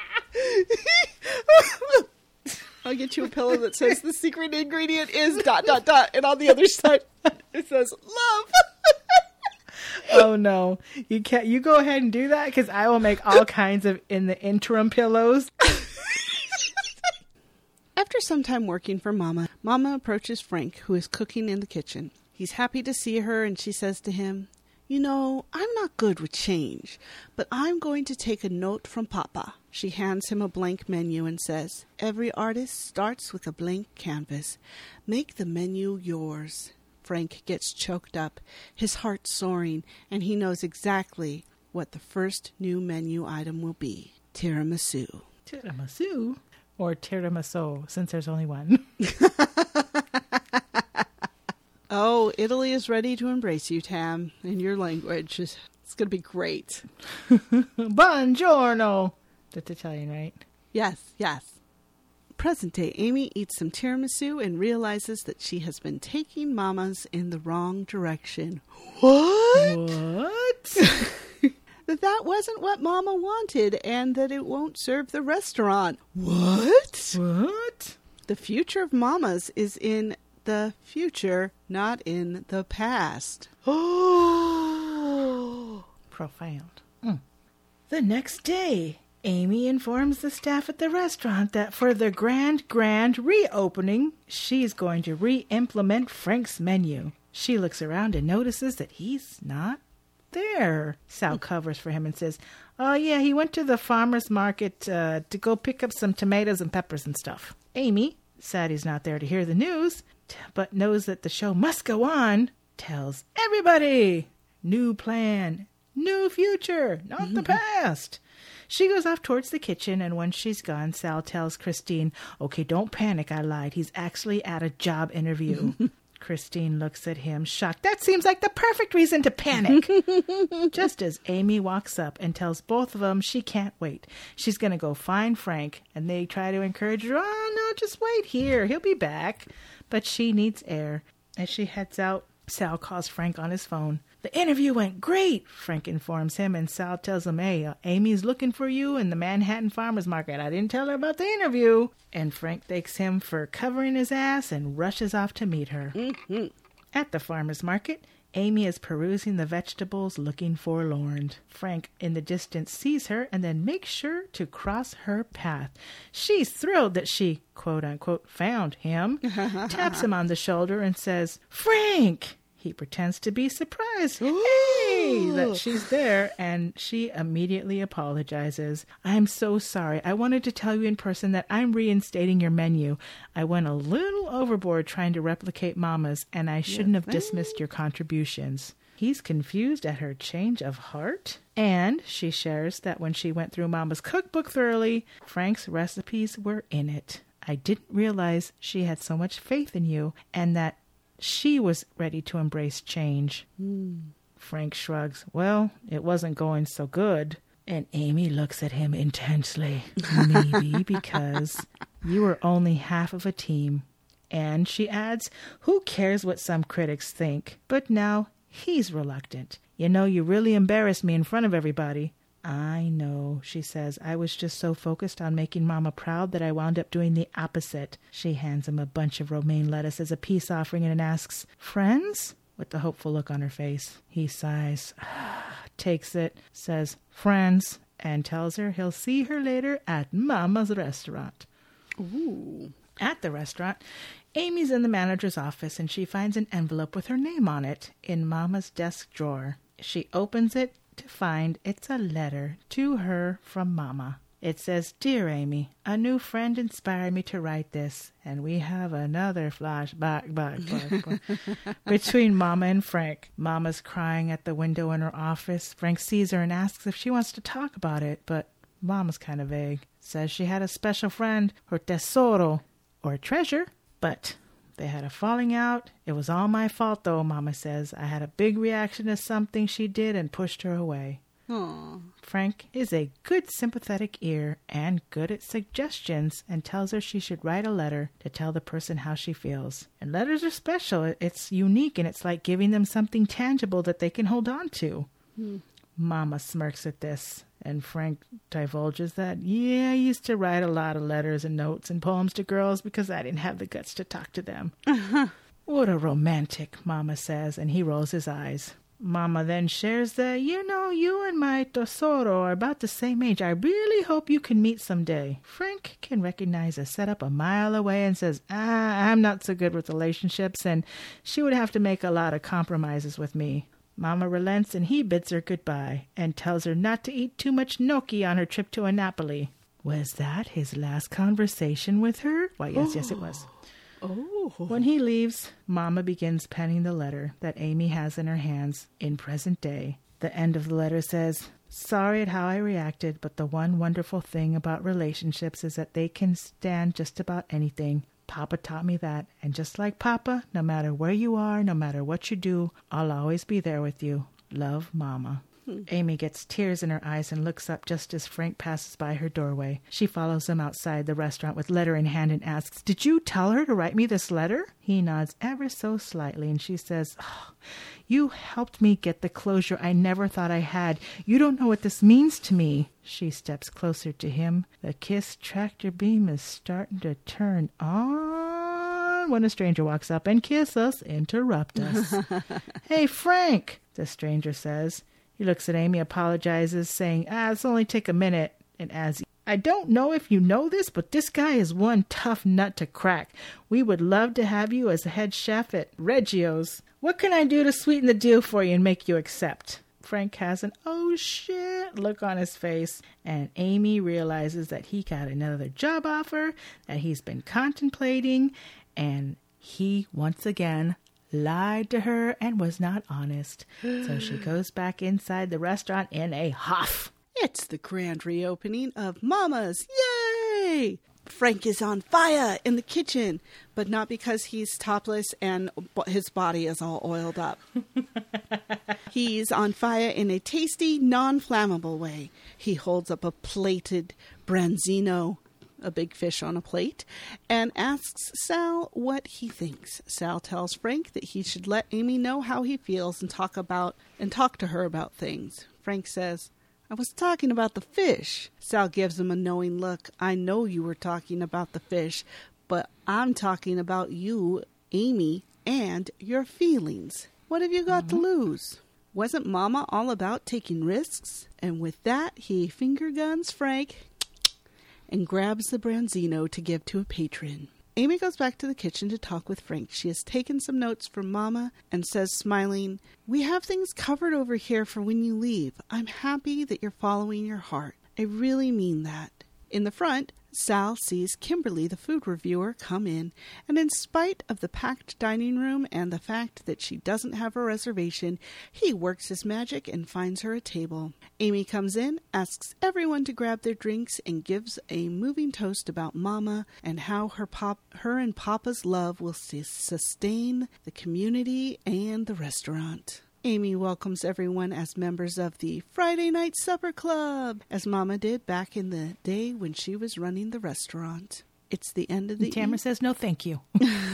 I'll get you a pillow that says the secret ingredient is ... and on the other side it says love. Oh no, you can't. You go ahead and do that because I will make all kinds of in the interim pillows. After some time working for Mama, Mama approaches Frank, who is cooking in the kitchen. He's happy to see her, and she says to him, "You know, I'm not good with change, but I'm going to take a note from Papa." She hands him a blank menu and says, "Every artist starts with a blank canvas. Make the menu yours." Frank gets choked up, his heart soaring, and he knows exactly what the first new menu item will be. Tiramisu. Tiramisu? Or tiramisu, since there's only one. Oh, Italy is ready to embrace you, Tam, in your language. It's going to be great. Buongiorno. That's Italian, right? Yes, yes. Present day Amy eats some tiramisu and realizes that she has been taking Mama's in the wrong direction. What? That wasn't what Mama wanted and that it won't serve the restaurant. What? What? The future of Mama's is in the future, not in the past. Oh, profound. The next day, Amy informs the staff at the restaurant that for the grand reopening, she's going to re-implement Frank's menu. She looks around and notices that he's not there. Sal covers for him and says, "Oh yeah, he went to the farmer's market to go pick up some tomatoes and peppers and stuff." Amy, sad he's not there to hear the news, but knows that the show must go on, tells everybody, new plan, new future, not the past. She goes off towards the kitchen, and when she's gone, Sal tells Christine, "Okay, don't panic, I lied. He's actually at a job interview." Christine looks at him, shocked. "That seems like the perfect reason to panic." Just as Amy walks up and tells both of them she can't wait. She's going to go find Frank, and they try to encourage her, "Oh, no, just wait here. He'll be back." But she needs air. As she heads out, Sal calls Frank on his phone. "The interview went great," Frank informs him, and Sal tells him, "Hey, Amy's looking for you in the Manhattan Farmer's Market. I didn't tell her about the interview." And Frank thanks him for covering his ass and rushes off to meet her. At the farmer's market, Amy is perusing the vegetables, looking forlorn. Frank, in the distance, sees her and then makes sure to cross her path. She's thrilled that she, quote-unquote, found him, taps him on the shoulder and says, "Frank!" He pretends to be surprised, hey, that she's there, and she immediately apologizes. "I'm so sorry. I wanted to tell you in person that I'm reinstating your menu. I went a little overboard trying to replicate Mama's, and I shouldn't have dismissed your contributions." He's confused at her change of heart, and she shares that when she went through Mama's cookbook thoroughly, Frank's recipes were in it. "I didn't realize she had so much faith in you, and that she was ready to embrace change. Frank shrugs. Well, it wasn't going so good. And Amy looks at him intensely. Maybe because you were only half of a team. And she adds, who cares what some critics think? But now he's reluctant. You know, you really embarrassed me in front of everybody. I know, she says. I was just so focused on making Mama proud that I wound up doing the opposite. She hands him a bunch of romaine lettuce as a peace offering and asks, friends? With the hopeful look on her face. He sighs, takes it, says, friends, and tells her he'll see her later at Mama's restaurant. Ooh. At the restaurant, Amy's in the manager's office and she finds an envelope with her name on it in Mama's desk drawer. She opens it to find it's a letter to her from Mama. It says, Dear Amy, a new friend inspired me to write this, and we have another flashback between Mama and Frank. Mama's crying at the window in her office. Frank sees her and asks if she wants to talk about it, but Mama's kind of vague. Says she had a special friend, her tesoro, or treasure, but they had a falling out. It was all my fault, though, Mama says. I had a big reaction to something she did and pushed her away. Aww. Frank is a good sympathetic ear and good at suggestions and tells her she should write a letter to tell the person how she feels. And letters are special. It's unique and it's like giving them something tangible that they can hold on to. Mama smirks at this and Frank divulges that, yeah, I used to write a lot of letters and notes and poems to girls because I didn't have the guts to talk to them. What a romantic, Mama says, and he rolls his eyes. Mama then shares that, you know, you and my tesoro are about the same age. I really hope you can meet someday. Frank can recognize a setup a mile away and says, I'm not so good with relationships, and she would have to make a lot of compromises with me. Mama relents, and he bids her goodbye and tells her not to eat too much gnocchi on her trip to Napoli. Was that his last conversation with her? Why, yes, it was. Oh. When he leaves, Mama begins penning the letter that Amy has in her hands in present day. The end of the letter says, Sorry at how I reacted, but the one wonderful thing about relationships is that they can stand just about anything. Papa taught me that, and just like Papa, no matter where you are, no matter what you do, I'll always be there with you. Love, Mama. Amy gets tears in her eyes and looks up just as Frank passes by her doorway. She follows him outside the restaurant with letter in hand and asks, Did you tell her to write me this letter? He nods ever so slightly and she says, You helped me get the closure I never thought I had. You don't know what this means to me. She steps closer to him. The KISS tractor beam is starting to turn on when a stranger walks up and interrupt us. Hey, Frank, the stranger says. He looks at Amy, apologizes, saying, it's only take a minute, and adds, I don't know if you know this, but this guy is one tough nut to crack. We would love to have you as a head chef at Reggio's. What can I do to sweeten the deal for you and make you accept? Frank has an oh shit look on his face, and Amy realizes that he got another job offer that he's been contemplating, and he once again lied to her and was not honest. So she goes back inside the restaurant in a huff. It's the grand reopening of Mama's. Yay! Frank is on fire in the kitchen, but not because he's topless and his body is all oiled up. He's on fire in a tasty, non-flammable way. He holds up a plated branzino, a big fish on a plate, and asks Sal what he thinks. Sal tells Frank that he should let Amy know how he feels and talk to her about things. Frank says, I was talking about the fish. Sal gives him a knowing look. I know you were talking about the fish, but I'm talking about you, Amy, and your feelings. What have you got to lose? Wasn't Mama all about taking risks? And with that, he finger guns Frank and grabs the branzino to give to a patron. Amy goes back to the kitchen to talk with Frank. She has taken some notes from Mama and says, smiling, We have things covered over here for when you leave. I'm happy that you're following your heart. I really mean that. In the front, Sal sees Kimberly, the food reviewer, come in, and in spite of the packed dining room and the fact that she doesn't have a reservation, he works his magic and finds her a table. Amy comes in, asks everyone to grab their drinks, and gives a moving toast about Mama and how her and Papa's love will sustain the community and the restaurant. Amy welcomes everyone as members of the Friday Night Supper Club, as Mama did back in the day when she was running the restaurant. It's the end of the Tamara says, no, thank you.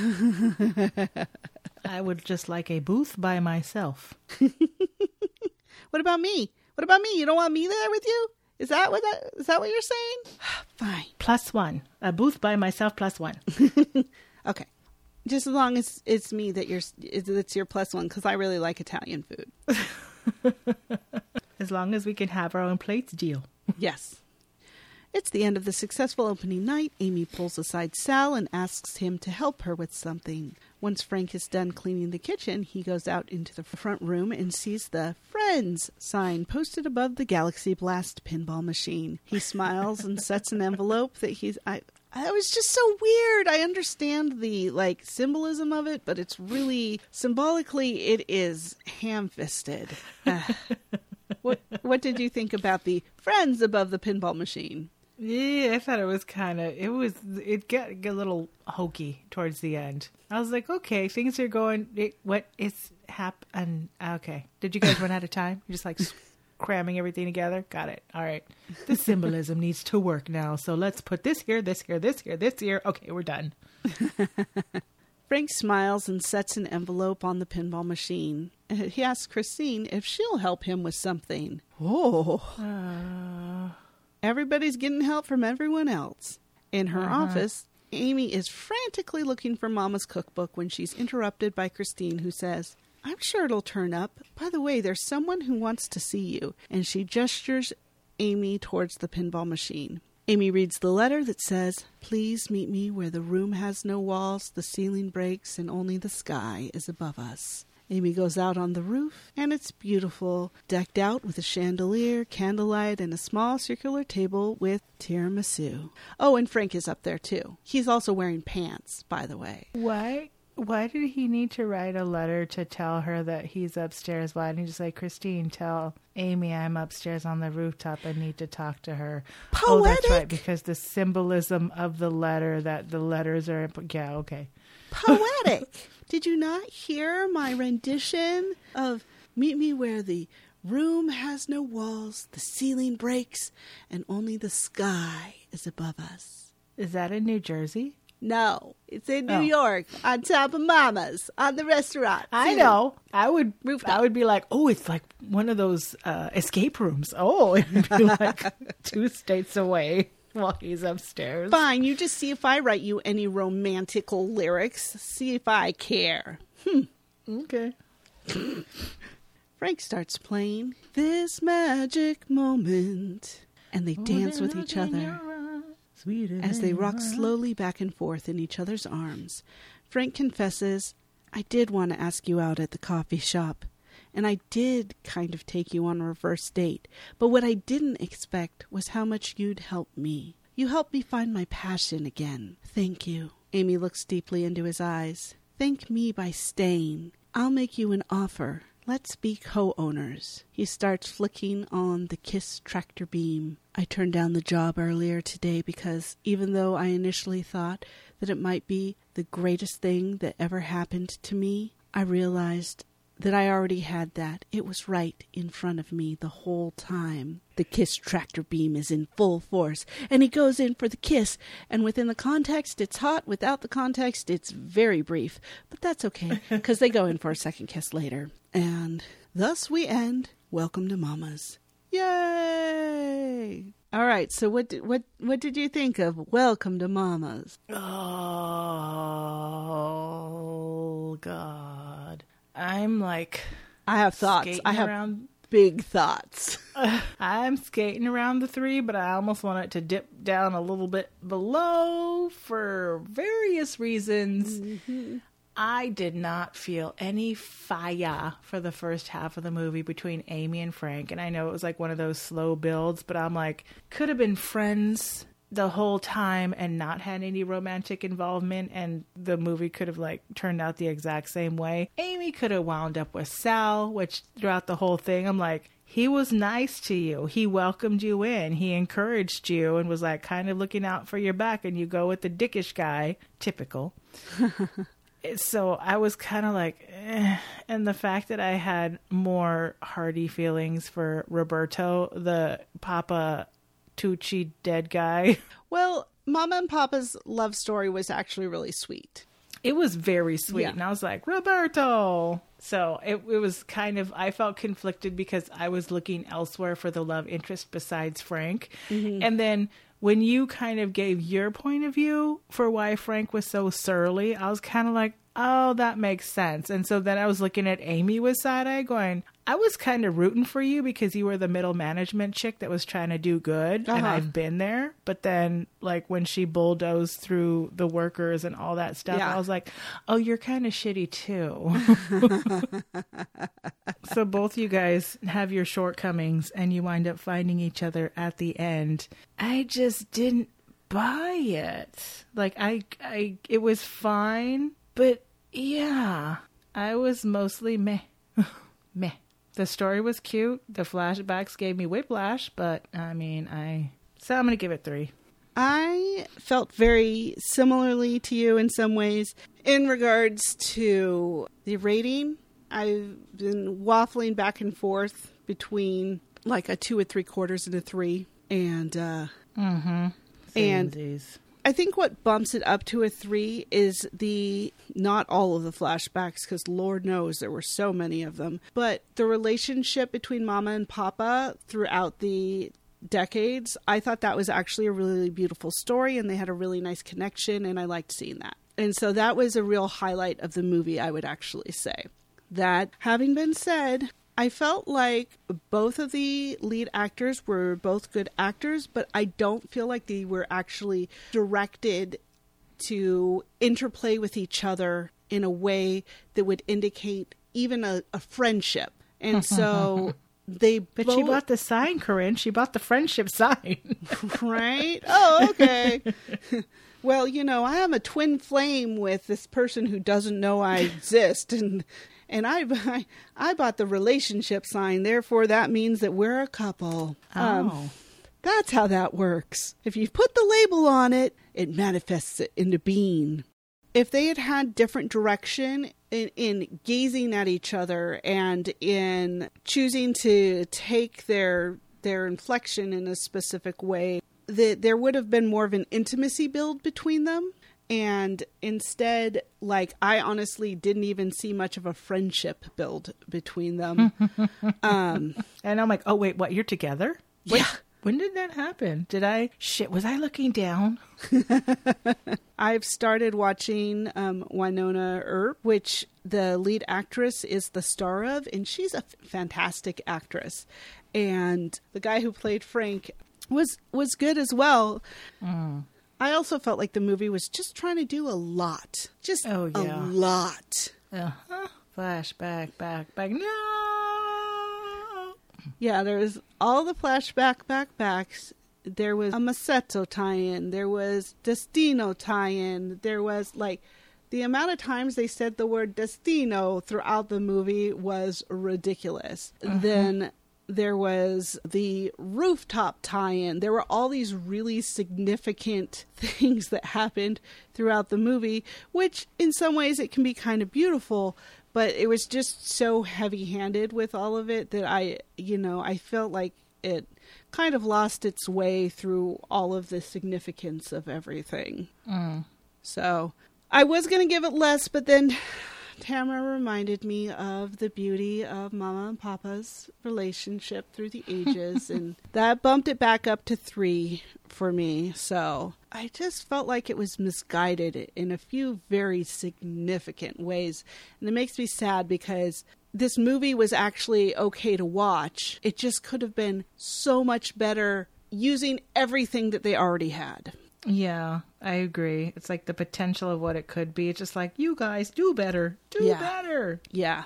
I would just like a booth by myself. What about me? What about me? You don't want me there with you? Is that what you're saying? Fine. +1. A booth by myself +1. Okay. Just as long as it's me that's your +1, because I really like Italian food. As long as we can have our own plates, deal. Yes. It's the end of the successful opening night. Amy pulls aside Sal and asks him to help her with something. Once Frank is done cleaning the kitchen, he goes out into the front room and sees the Friends sign posted above the Galaxy Blast pinball machine. He smiles and sets an envelope that it was just so weird. I understand the symbolism of it, but it's really symbolically it is ham-fisted. What did you think about the Friends above the pinball machine? Yeah, I thought it was it got a little hokey towards the end. I was like, okay, things are going, what is happening? Okay. Did you guys run out of time? You're just cramming everything together? Got it. All right. The symbolism needs to work now. So let's put this here, this here, this here, this here. Okay, we're done. Frank smiles and sets an envelope on the pinball machine. He asks Christine if she'll help him with something. Oh. Everybody's getting help from everyone else. In her office, Amy is frantically looking for Mama's cookbook when she's interrupted by Christine, who says, I'm sure it'll turn up. By the way, there's someone who wants to see you. And she gestures Amy towards the pinball machine. Amy reads the letter that says, Please meet me where the room has no walls, the ceiling breaks, and only the sky is above us. Amy goes out on the roof, and it's beautiful, decked out with a chandelier, candlelight, and a small circular table with tiramisu. Oh, and Frank is up there, too. He's also wearing pants, by the way. Why did he need to write a letter to tell her that he's upstairs? Why didn't he just say, Christine, tell Amy I'm upstairs on the rooftop. I need to talk to her. Poetic. Oh, that's right, because the symbolism of the letter, that the letters are... Yeah, okay. Poetic. Did you not hear my rendition of Meet Me Where the Room Has No Walls, the Ceiling Breaks, and Only the Sky is Above Us? Is that in New Jersey? No, it's in New York, on top of Mama's, on the restaurant. I know. I would be like, oh, it's like one of those escape rooms. Oh, it'd be like 2 states away while he's upstairs. Fine, you just see if I write you any romantical lyrics. See if I care. Okay. Frank starts playing This Magic Moment, and they dance with each other as they rock slowly back and forth in each other's arms. Frank confesses, I did want to ask you out at the coffee shop, and I did kind of take you on a reverse date, but what I didn't expect was how much you'd help me. You helped me find my passion again. Thank you. Amy looks deeply into his eyes. Thank me by staying. I'll make you an offer. Let's be co-owners. He starts flicking on the KISS tractor beam. I turned down the job earlier today because even though I initially thought that it might be the greatest thing that ever happened to me, I realized that I already had that. It was right in front of me the whole time. The KISS tractor beam is in full force, and he goes in for the kiss, and within the context, it's hot. Without the context, it's very brief. But that's okay, because they go in for a second kiss later. And thus we end Welcome to Mama's. Yay! All right, so what did you think of Welcome to Mama's? Oh, God. I'm like... I have thoughts. I have big thoughts. I'm skating around the 3, but I almost want it to dip down a little bit below for various reasons. Mm-hmm. I did not feel any fire for the first half of the movie between Amy and Frank. And I know it was like one of those slow builds, but I'm like, could have been friends the whole time and not had any romantic involvement, and the movie could have like turned out the exact same way. Amy could have wound up with Sal, which throughout the whole thing, I'm like, he was nice to you. He welcomed you in. He encouraged you and was like kind of looking out for your back, and you go with the dickish guy. Typical. So I was kind of like, eh. And the fact that I had more hearty feelings for Roberto, the Papa Tucci dead guy. Well, Mama and Papa's love story was actually really sweet. It was very sweet. Yeah. And I was like, Roberto. So it was kind of, I felt conflicted because I was looking elsewhere for the love interest besides Frank. Mm-hmm. And then when you kind of gave your point of view for why Frank was so surly, I was kind of like, oh, that makes sense. And so then I was looking at Amy with side eye going, I was kind of rooting for you because you were the middle management chick that was trying to do good. And I've been there. But then like when she bulldozed through the workers and all that stuff, I was like, oh, you're kind of shitty too. So both you guys have your shortcomings and you wind up finding each other at the end. I just didn't buy it. Like it was fine. But yeah, I was mostly meh. Meh. The story was cute. The flashbacks gave me whiplash, but I mean, so I'm going to give it 3. I felt very similarly to you in some ways. In regards to the rating, I've been waffling back and forth between like a 2 3/4 and a 3. And, and I think what bumps it up to a 3 is not all of the flashbacks, because Lord knows there were so many of them, but the relationship between Mama and Papa throughout the decades. I thought that was actually a really beautiful story, and they had a really nice connection, and I liked seeing that. And so that was a real highlight of the movie, I would actually say. That having been said, I felt like both of the lead actors were both good actors, but I don't feel like they were actually directed to interplay with each other in a way that would indicate even a friendship. And so But she bought the sign, Corinne. She bought the friendship sign. Right? Oh, okay. Well, I am a twin flame with this person who doesn't know I exist, and I bought the relationship sign, therefore that means that we're a couple. That's how that works. If you put the label on it, it manifests it into being. If they had had different direction in gazing at each other and in choosing to take their inflection in a specific way, there would have been more of an intimacy build between them. And instead, I honestly didn't even see much of a friendship build between them. And I'm like, oh, wait, what? You're together? Wait, yeah. When did that happen? Was I looking down? I've started watching Wynonna Earp, which the lead actress is the star of, and she's a fantastic actress. And the guy who played Frank was good as well. I also felt like the movie was just trying to do a lot. Just a lot. Uh-huh. Flashback, back. No! Yeah, there was all the backs. There was a Maceto tie-in. There was Destino tie-in. There was, the amount of times they said the word Destino throughout the movie was ridiculous. Uh-huh. Then there was the rooftop tie-in. There were all these really significant things that happened throughout the movie, which in some ways it can be kind of beautiful, but it was just so heavy-handed with all of it that I felt like it kind of lost its way through all of the significance of everything. So I was going to give it less, but then Tamara reminded me of the beauty of Mama and Papa's relationship through the ages, and that bumped it back up to 3 for me. So I just felt like it was misguided in a few very significant ways. And it makes me sad because this movie was actually okay to watch. It just could have been so much better using everything that they already had. Yeah, I agree. It's like the potential of what it could be. It's just like, you guys do better. Do better. Yeah.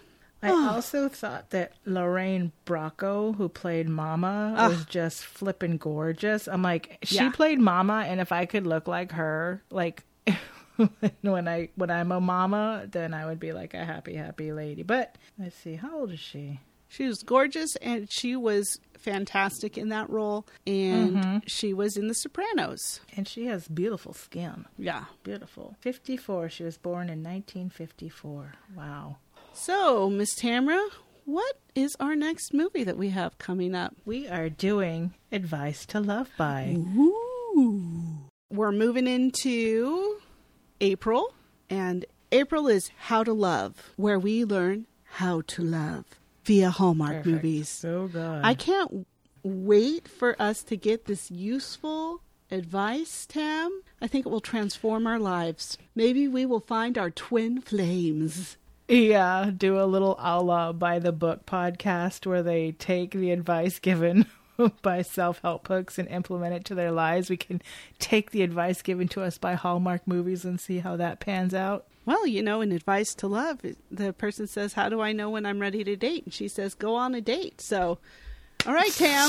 I also thought that Lorraine Bracco, who played Mama, was just flippin' gorgeous. I'm like, she played Mama, and if I could look like her, like when I'm a mama, then I would be like a happy lady. But let's see, how old is she? She was gorgeous, and she was fantastic in that role. And she was in The Sopranos. And she has beautiful skin. Yeah. Beautiful. 54. She was born in 1954. Wow. So, Miss Tamra, what is our next movie that we have coming up? We are doing Advice to Love By. Ooh. We're moving into April, and April is How to Love, where we learn how to love via Hallmark movies. So good. I can't wait for us to get this useful advice, Tam. I think it will transform our lives. Maybe we will find our twin flames. Yeah, do a little a la By the Book podcast where they take the advice given by self-help books and implement it to their lives. We can take the advice given to us by Hallmark movies and see how that pans out. Well, you know, in Advice to Love, the person says, how do I know when I'm ready to date? And she says, go on a date. So, all right, Tam.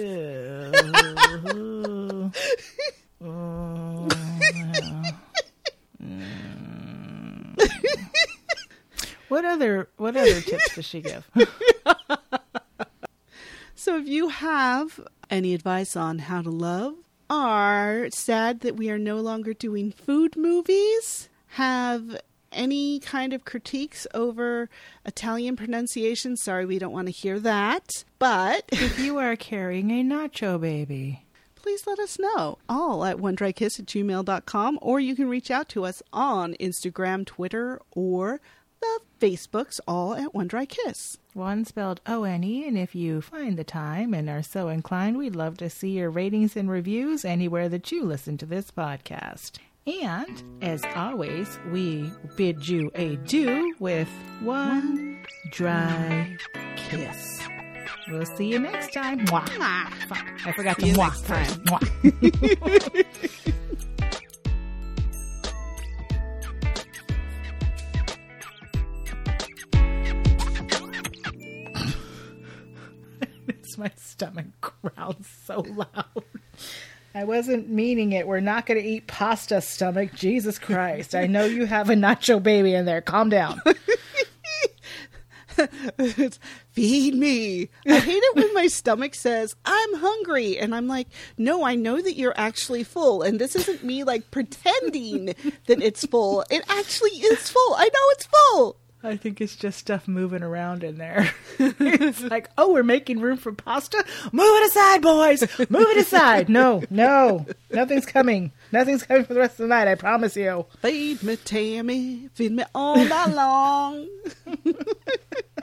What other tips does she give? So if you have any advice on how to love, are sad that we are no longer doing food movies, have any kind of critiques over Italian pronunciation, sorry, we don't want to hear that. But if you are carrying a nacho baby, please let us know. All at onedrykiss@gmail.com, or you can reach out to us on Instagram, Twitter, or the Facebooks, all at One Dry Kiss. One spelled O-N-E, and if you find the time and are so inclined, we'd love to see your ratings and reviews anywhere that you listen to this podcast. And, as always, we bid you adieu with one dry kiss. We'll see you next time. Mwah. Fuck, I forgot to mwah. Next time. Mwah. My stomach growls so loud. I wasn't meaning it. We're not going to eat pasta, stomach. Jesus Christ. I know you have a nacho baby in there. Calm down. Feed me. I hate it when my stomach says, I'm hungry. And I'm like, no, I know that you're actually full. And this isn't me like pretending that it's full. It actually is full. I know it's full. I think it's just stuff moving around in there. It's like, oh, we're making room for pasta? Move it aside, boys! Move it aside! No. Nothing's coming. Nothing's coming for the rest of the night, I promise you. Feed me, Tammy. Feed me all night long.